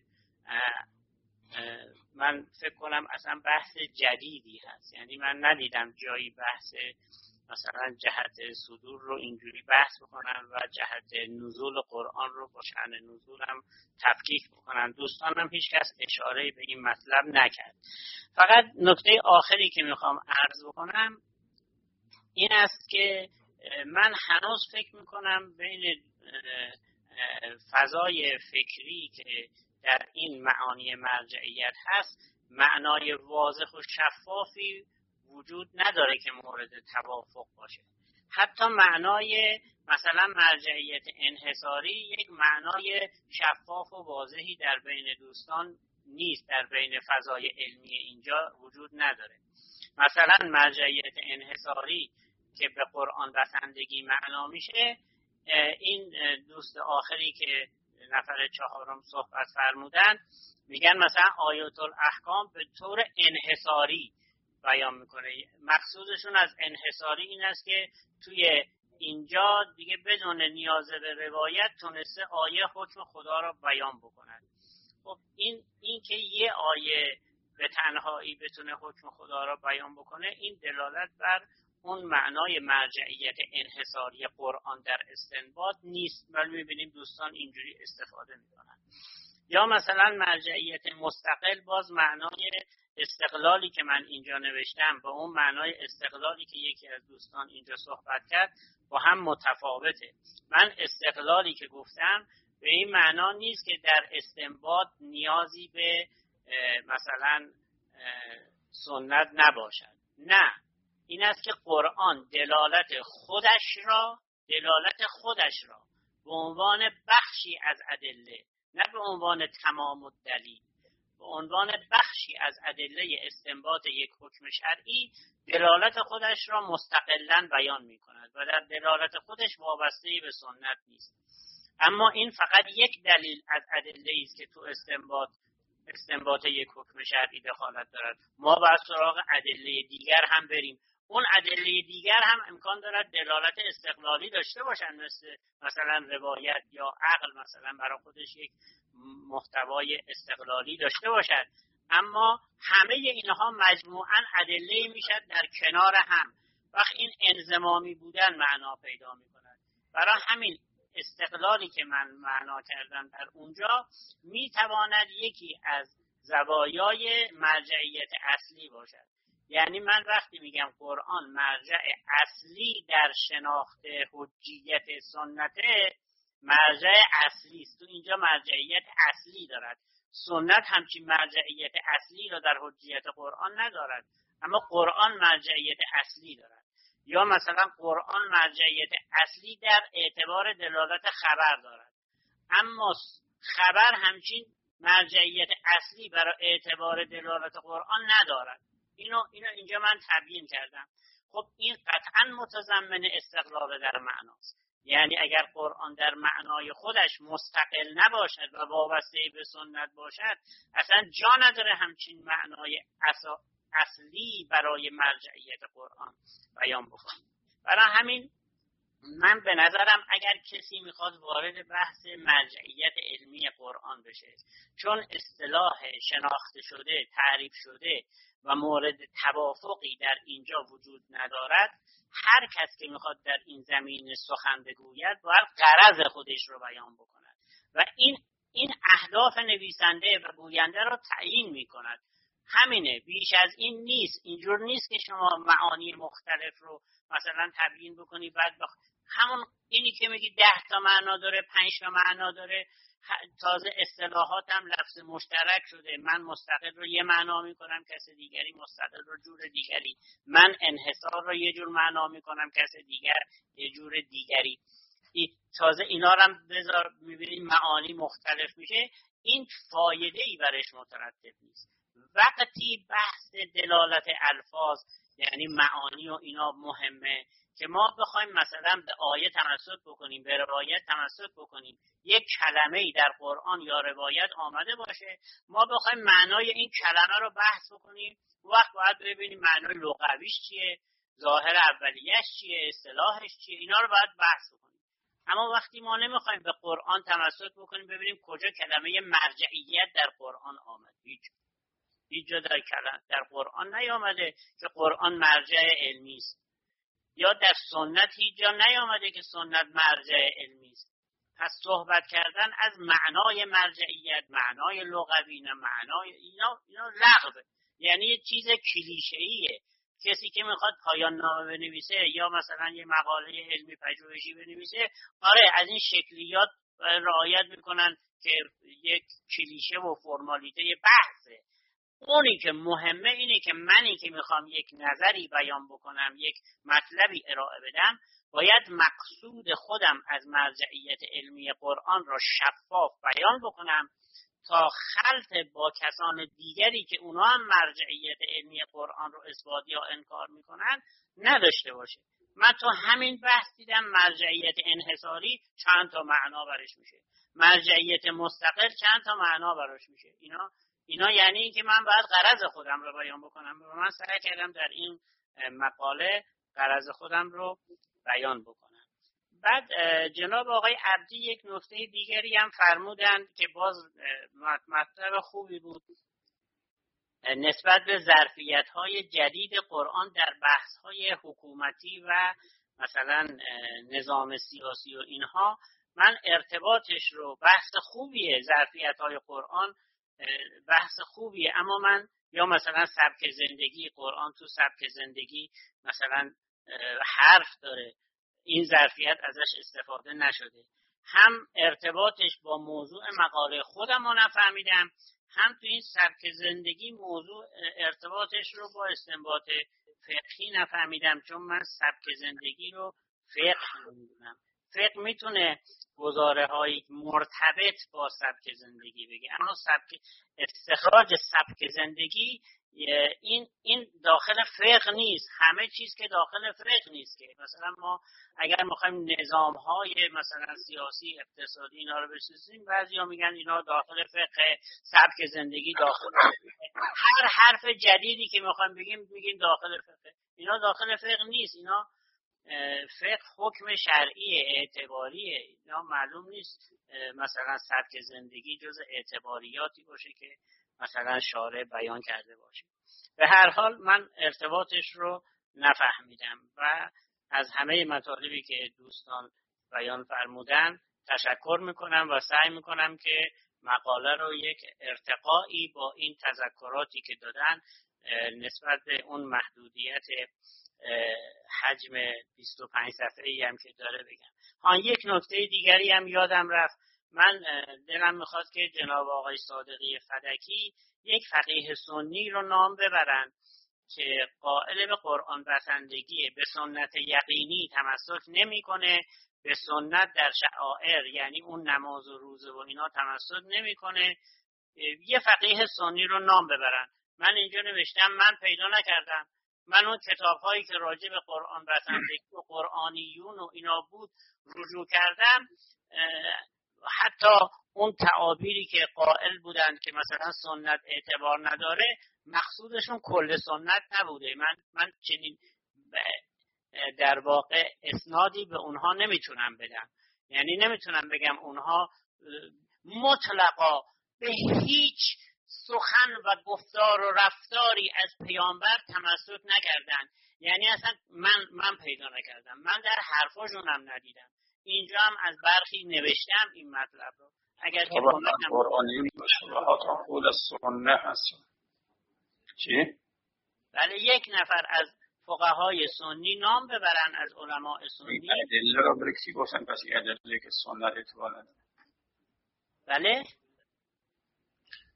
S4: من فکر کنم اصلا بحث جدیدی هست، یعنی من ندیدم جایی بحث مثلا جهت صدور رو اینجوری بحث بکنن و جهت نزول قرآن رو با شأن نزول هم تفکیک بکنن. دوستانم هیچ کس اشاره به این مطلب نکرد. فقط نکته آخری که میخوام عرض بکنم این است که من هنوز فکر میکنم بین فضای فکری که در این معانی مرجعیت هست معنای واضح و شفافی وجود نداره که مورد توافق باشه. حتی معنای مثلا مرجعیت انحصاری یک معنای شفاف و واضحی در بین دوستان نیست، در بین فضای علمی اینجا وجود نداره. مثلا مرجعیت انحصاری که به قرآن بسندگی معنا میشه، این دوست آخری که نفر چهارم صحبت فرمودن میگن مثلا آیات الاحکام به طور انحصاری بیان میکنه. مقصودشون از انحصاری این است که توی اینجا دیگه بدون نیاز به روایت تونسته آیه حکم خدا را بیان بکنن. خب این که یه آیه به تنهایی بتونه حکم خدا را بیان بکنه، این دلالت بر اون معنای مرجعیت انحصاری قرآن در استنباط نیست، ولی میبینیم دوستان اینجوری استفاده میکنن. یا مثلا مرجعیت مستقل، باز معنای استقلالی که من اینجا نوشتم با اون معنای استقلالی که یکی از دوستان اینجا صحبت کرد با هم متفاوته. من استقلالی که گفتم به این معنا نیست که در استنباط نیازی به مثلا سنت نباشد، نه، این است که قرآن دلالت خودش را به عنوان بخشی از ادله، نه به عنوان تمام الدلیل، به عنوان بخشی از ادله استنباط یک حکم شرعی دلالت خودش را مستقلاً بیان می کند و در دلالت خودش وابسته به سنت نیست. اما این فقط یک دلیل از ادله است که تو استنباط یک حکم شرعی دخالت دارد. ما باید سراغ ادله دیگر هم بریم. اون ادله دیگر هم امکان دارد دلالت استقلالی داشته باشند، مثلا روایت یا عقل مثلا برای خودش یک محتوای استقلالی داشته باشد، اما همه اینها مجموعاً ادله میشد در کنار هم. وقت این انضمامی بودن معنا پیدا میکند. برای همین استقلالی که من معنا کردم در اونجا میتواند یکی از زوایای مرجعیت اصلی باشد. یعنی من وقتی میگم قرآن مرجع اصلی در شناخت حجیت سنته، مرجع اصلی است، تو اینجا مرجعیت اصلی دارد. سنت همچین مرجعیت اصلی را در حجیت قرآن ندارد، اما قرآن مرجعیت اصلی دارد. یا مثلا قرآن مرجعیت اصلی در اعتبار دلالت خبر دارد، اما خبر همچین مرجعیت اصلی برای اعتبار دلالت قرآن ندارد. اینو اینجا من تبیین کردم. خب این قطعا متضمن استقلال در معناست. یعنی اگر قرآن در معنای خودش مستقل نباشد و وابسته به سنت باشد، اصلا جا نداره همچین معنای اصلی برای مرجعیت قرآن بیان بکنه. برای همین من به نظرم اگر کسی میخواد وارد بحث مرجعیت علمی قرآن بشه، چون اصطلاح شناخته شده، تعریف شده و مورد توافقی در اینجا وجود ندارد، هر کس که میخواد در این زمینه سخن بگوید باید غرض خودش رو بیان بکند و این اهداف نویسنده و گوینده رو تعیین میکند. همینه، بیش از این نیست. اینجور نیست که شما معانی مختلف رو مثلا تبیین بکنی بعد همون اینی که میگی 10 تا معنا داره، 5 تا معنا داره، تازه اصطلاحات هم لفظ مشترک شده. من مستقل رو یه معنا میکنم، کس دیگری مستقل رو جور دیگری، من انحصار رو یه جور معنا میکنم، کس دیگر یه جور دیگری. تازه اینا رو هم بذار میبینیم معانی مختلف میشه. این فایده ای برش مترتب نیست. وقتی بحث دلالت الفاظ یعنی معانی و اینا مهمه که ما بخوایم مثلا به آیه تمسک بکنیم، به روایت تمسک بکنیم، یک کلمه‌ای در قرآن یا روایت آمده باشه، ما بخوایم معنای این کلمه رو بحث بکنیم، وقت باید ببینیم معنای لغویش چیه، ظاهر اولیش چیه، اصطلاحش چیه، اینا رو باید بحث بکنیم. اما وقتی ما نمیخوایم به قرآن تمسک بکنیم ببینیم کجا کلمه مرجعیت در قرآن آمد، هیچ جا در قرآن نیامده که قرآن مرجع علمی است، یا در سنت هیچ جا نیامده که سنت مرجع علمی است. پس صحبت کردن از معنای مرجعیت، معنای لغوی، نه معنای اینا لغوه، یعنی یه چیز کلیشه‌ایه. کسی که میخواد پایان نامه بنویسه یا مثلا یه مقاله علمی پژوهشی بنویسه، آره از این شکلیات رعایت میکنن که یک کلیشه و فرمالیته بحثه. اونی که مهمه اینه که منی که میخوام یک نظری بیان بکنم، یک مطلبی ارائه بدم، باید مقصود خودم از مرجعیت علمی قرآن را شفاف بیان بکنم تا خلط با کسان دیگری که اونا هم مرجعیت علمی قرآن رو اثبات یا انکار میکنن نداشته باشه. من تو همین بحث دیدم مرجعیت انحصاری چند تا معنا برش میشه، مرجعیت مستقل چند تا معنا براش میشه. اینا یعنی این که من باید غرض خودم رو بیان بکنم و من سعی کردم در این مقاله غرض خودم رو بیان بکنم. بعد جناب آقای عبدی یک نکته دیگری هم فرمودن که باز مطلب خوبی بود نسبت به ظرفیت‌های جدید قرآن در بحث‌های حکومتی و مثلا نظام سیاسی و اینها. من ارتباطش رو بحث خوبیه، ظرفیت‌های قرآن بحث خوبیه، اما من یا مثلا سبک زندگی قرآن تو سبک زندگی مثلا حرف داره، این ظرفیت ازش استفاده نشده. هم ارتباطش با موضوع مقاله خودم رو نفهمیدم، هم تو این سبک زندگی موضوع ارتباطش رو با استنباط فقهی نفهمیدم، چون من سبک زندگی رو فقه نمیدونم. فقه میتونه گزاره های مرتبط با سبک زندگی بگه، اما استخراج سبک زندگی این داخل فقه نیست. همه چیز که داخل فقه نیست که مثلا ما اگر میخوایم نظام های مثلا سیاسی اقتصادی اینا رو بشناسیم، بعضیا میگن اینا داخل فقه، سبک زندگی داخل فقه. هر حرف جدیدی که میخوایم بگیم میگیم داخل فقه، اینا داخل فقه نیست. اینا فقه حکم شرعی اعتباریه، اینا معلوم نیست مثلا سبک زندگی جز اعتباریاتی باشه که مثلا شارع بیان کرده باشه. به هر حال من ارتباطش رو نفهمیدم و از همه مطالبی که دوستان بیان فرمودن تشکر میکنم و سعی میکنم که مقاله رو یک ارتقایی با این تذکراتی که دادن نسبت به اون محدودیت حجم 25 صفحه‌ای هم که داره بگم. یک نکته دیگری هم یادم رفت، من دلم میخواد که جناب آقای صادقی فدکی یک فقیه سنی رو نام ببرن که قائل به قرآن بسندگی، به سنت یقینی تمسک نمیکنه، به سنت در شعائر یعنی اون نماز و روزه و اینا تمسک نمیکنه. یه فقیه سنی رو نام ببرن. من اینجا نوشتم، من پیدا نکردم. من اون کتاب‌هایی که راجع به قرآن بسندگی و قرآنیون و اینا بود رجوع کردم، حتی اون تعابیری که قائل بودن که مثلا سنت اعتبار نداره مقصودشون کل سنت نبوده. من چنین در واقع اسنادی به اونها نمیتونم بدم، یعنی نمیتونم بگم اونها مطلقا به هیچ سخن و گفتار و رفتاری از پیامبر تمسک نکردن. یعنی اصلا من پیدا نکردم، من در حرفاشون هم ندیدم. اینجا هم از برخی نوشتم این مطلب رو. اگر که
S6: قرآنی باشه و حتی قول سنت هست. چی؟
S4: بله، یک نفر از فقهای سنی نام ببرن، از علماء سنی.
S6: ادله رو برکتی گفتن، پس این ادله که سنت اعتبار نداره.
S4: بله؟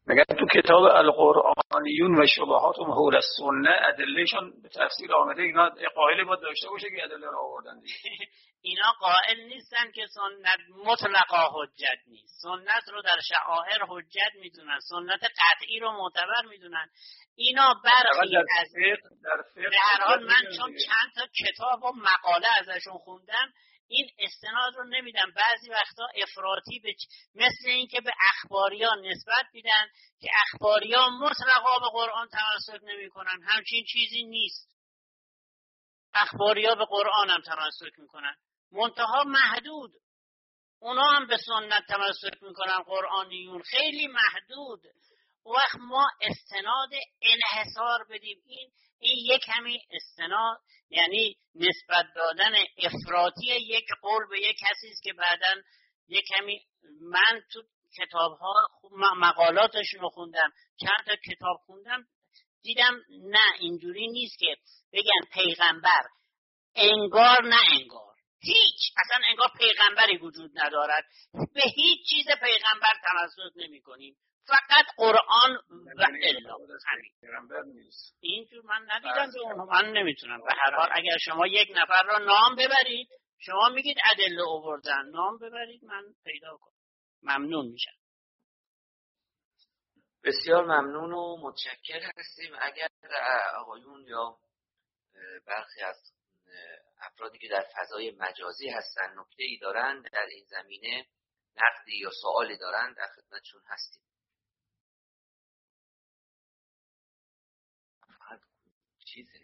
S6: میگن تو کتاب القرآنیون و شبهات و حول السنه ادلهشون به تفسیر آمده. اینا قائل باید داشته باشه که ادله رو آوردن.
S4: اینا قائل نیستن که سنت مطلقا حجت نیست. سنت رو در شعائر حجت میدونن، سنت قطعی رو معتبر میدونن. اینا برخی از به هر حال من چون چند تا کتاب و مقاله ازشون خوندم این استناد رو نمیدم. بعضی وقتا افراطی مثل این که به اخباریان نسبت میدن که اخباریان مطلقا به قرآن تمسک نمیکنن. همچین چیزی نیست. اخباریا به قرآن هم تمسک میکنن، منتها محدود. اونا هم به سنت تمسک میکنن، قرآنیون خیلی محدود. وقت ما استناد انحصار بدیم، این یک کمی استناد یعنی نسبت دادن افراطی یک قول به یک کسی است که بعداً یک کمی من تو کتاب‌ها مقالاتشون رو خوندم، چند تا کتاب خوندم، دیدم نه اینجوری نیست که بگن پیغمبر انگار نه انگار، هیچ اصلا انگار پیغمبری وجود ندارد، به هیچ چیز پیغمبر تمسک نمی کنیم، فقط قرآن و الا همین. اینجور من ندیدم به اونها، من نمیتونم. به هر حال اگر شما یک نفر را نام ببرید، شما میگید ادله آوردن، نام ببرید من پیدا کنم، ممنون میشم.
S3: بسیار ممنون و متشکر هستیم. اگر آقایون یا برخی از افرادی که در فضای مجازی هستن نکته ای دارن در این زمینه، نقدی یا سوالی دارن، در خدمتشون هستیم. فقط چیزه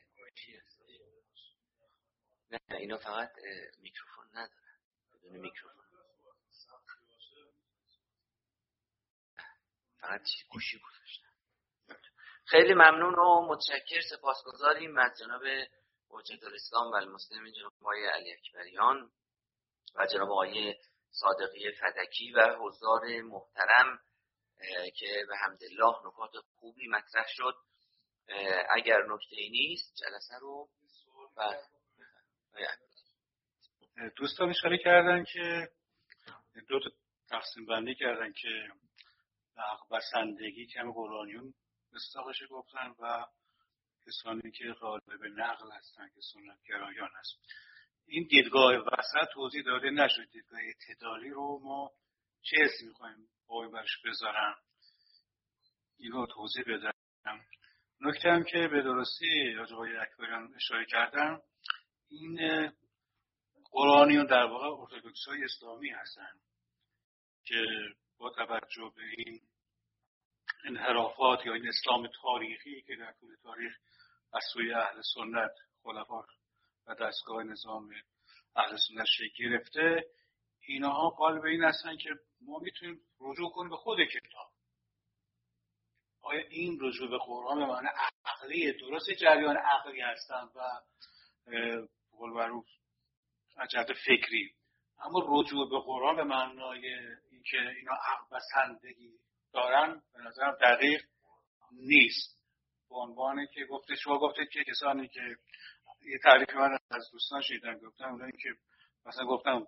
S3: نه اینا فقط میکروفون ندارن، بدون میکروفون، فقط گوشی گذاشتن. خیلی ممنون و متشکر، سپاسگزاریم از جناب حجت الاسلام و المسلمین جناب آقای علی اکبریان و جناب آقای صادقی فدکی و حضار محترم که به حمدالله نکات خوبی مطرح شد. اگر نکته‌ای نیست جلسه رو
S7: دوستان اشاره کردن که دو تا تقسیم بندی کردن که حق بسندگی که هم قرآنیون مستاقش گفتن و کسانی که غالب نقل هستن که سنت گرایان هست. این دیدگاه وسط توضیح داده نشد. دیدگاه اعتدالی رو ما چه حسی میخوایم پای برش بذارم اینو توضیح بدم. نکته هم که به درستی آقای اکبریان اشاره کردن، این قرآنیون در واقع ارتدوکس‌های اسلامی هستن که با توجه به این انحرافات یا این اسلام تاریخی که در طول تاریخ از سوی اهل سنت خلفا و دستگاه نظام اهل سنت شکل گرفته، اینها قائل به این هستن که ما میتونیم رجوع کنیم به خود کتاب. آیا این رجوع به قرآن به معنی عقلی درست جریان عقلی هستن و قول معروف از جهت فکری، اما رجوع به قرآن به معنای اینکه اینا عقل بسندگی دارن به نظرم دقیق نیست. به عنوانی که شما گفتید که کسانی که یه تعریف من از دوستان شنیدم گفتن اونایی که مثلا گفتن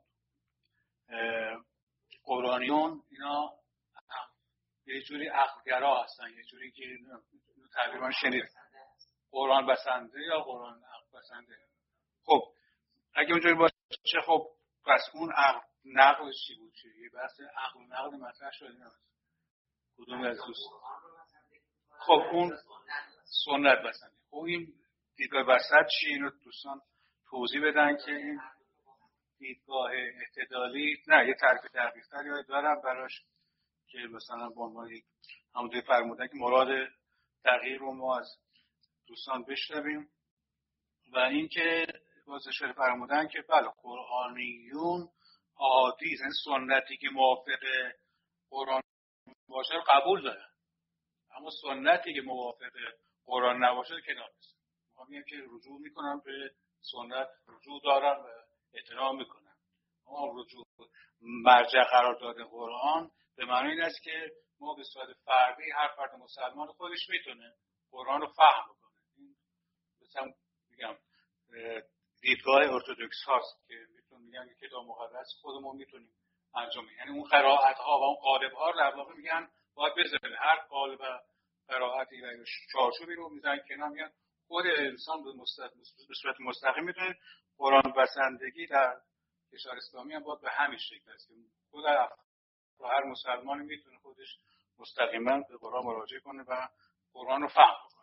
S7: قرآنیون اینا یه جوری عقلگرا هستن، یه جوری که تعریف من شنیدم قرآن بسنده یا قرآن عقل بسنده. خب اگه اونجوری باشه خب پس اون عقل نقلش چی بود؟ یه بحث عقل نقل مطرح شده نه کدوم از دوست؟ خب اون سنت بسنده. خب این دیدگاه وسط چی؟ اینو دوستان توضیح بدن که این دیدگاه اعتدالی نه یه تعریف دقیق‌تری دارم براش که مثلا به عنوان همونطور فرمودن که مراد تغییر رو ما از دوستان بشنویم و اینکه باز اشاره فرمودن که بله قرآنیون احادیث سنتی که موافق قرآن باشه قبول دارن، اما سنتی که موافق قرآن نباشه کنار نیست. ما میگیم که رجوع میکنن به سنت، رجوع دارن و احترام میکنن، اما رجوع مرجع قرار داده قرآن به معنی این است که ما به صورت فردی هر فرد مسلمان خودش میتونه قرآن رو فهم کنه. این مثلا میگم دیدگاه ارتدوکس هاست که میتونن میگن که کتاب مقدس خودمون میتونیم انجام بدیم، یعنی اون قرائت ها و اون قالب ها در واقع میگن باید بذارید هر قالب و قرائتی و چارچوبی رو میزنن کنار، میگن خود انسان به صورت مستقیم میتونه قرآن بسندگی در کشور اسلامی هم باید به همین شکل است که خود هر مسلمانی میتونه خودش مستقیما به قرآن مراجعه کنه و قرآن رو فهم کنه.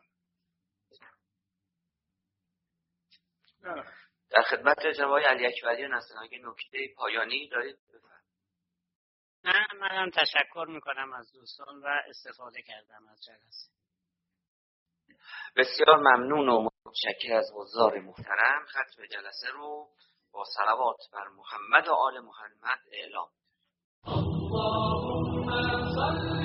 S3: در خدمت جناب علی اکبری هستم. اگه نکته پایانی دارید بفرمایید.
S4: نه، منم تشکر میکنم از دوستان و استفاده کردم از جلسه.
S3: بسیار ممنون و متشکر از حضار محترم. ختم جلسه رو با صلوات بر محمد و آل محمد اعلام.
S1: اللهم صل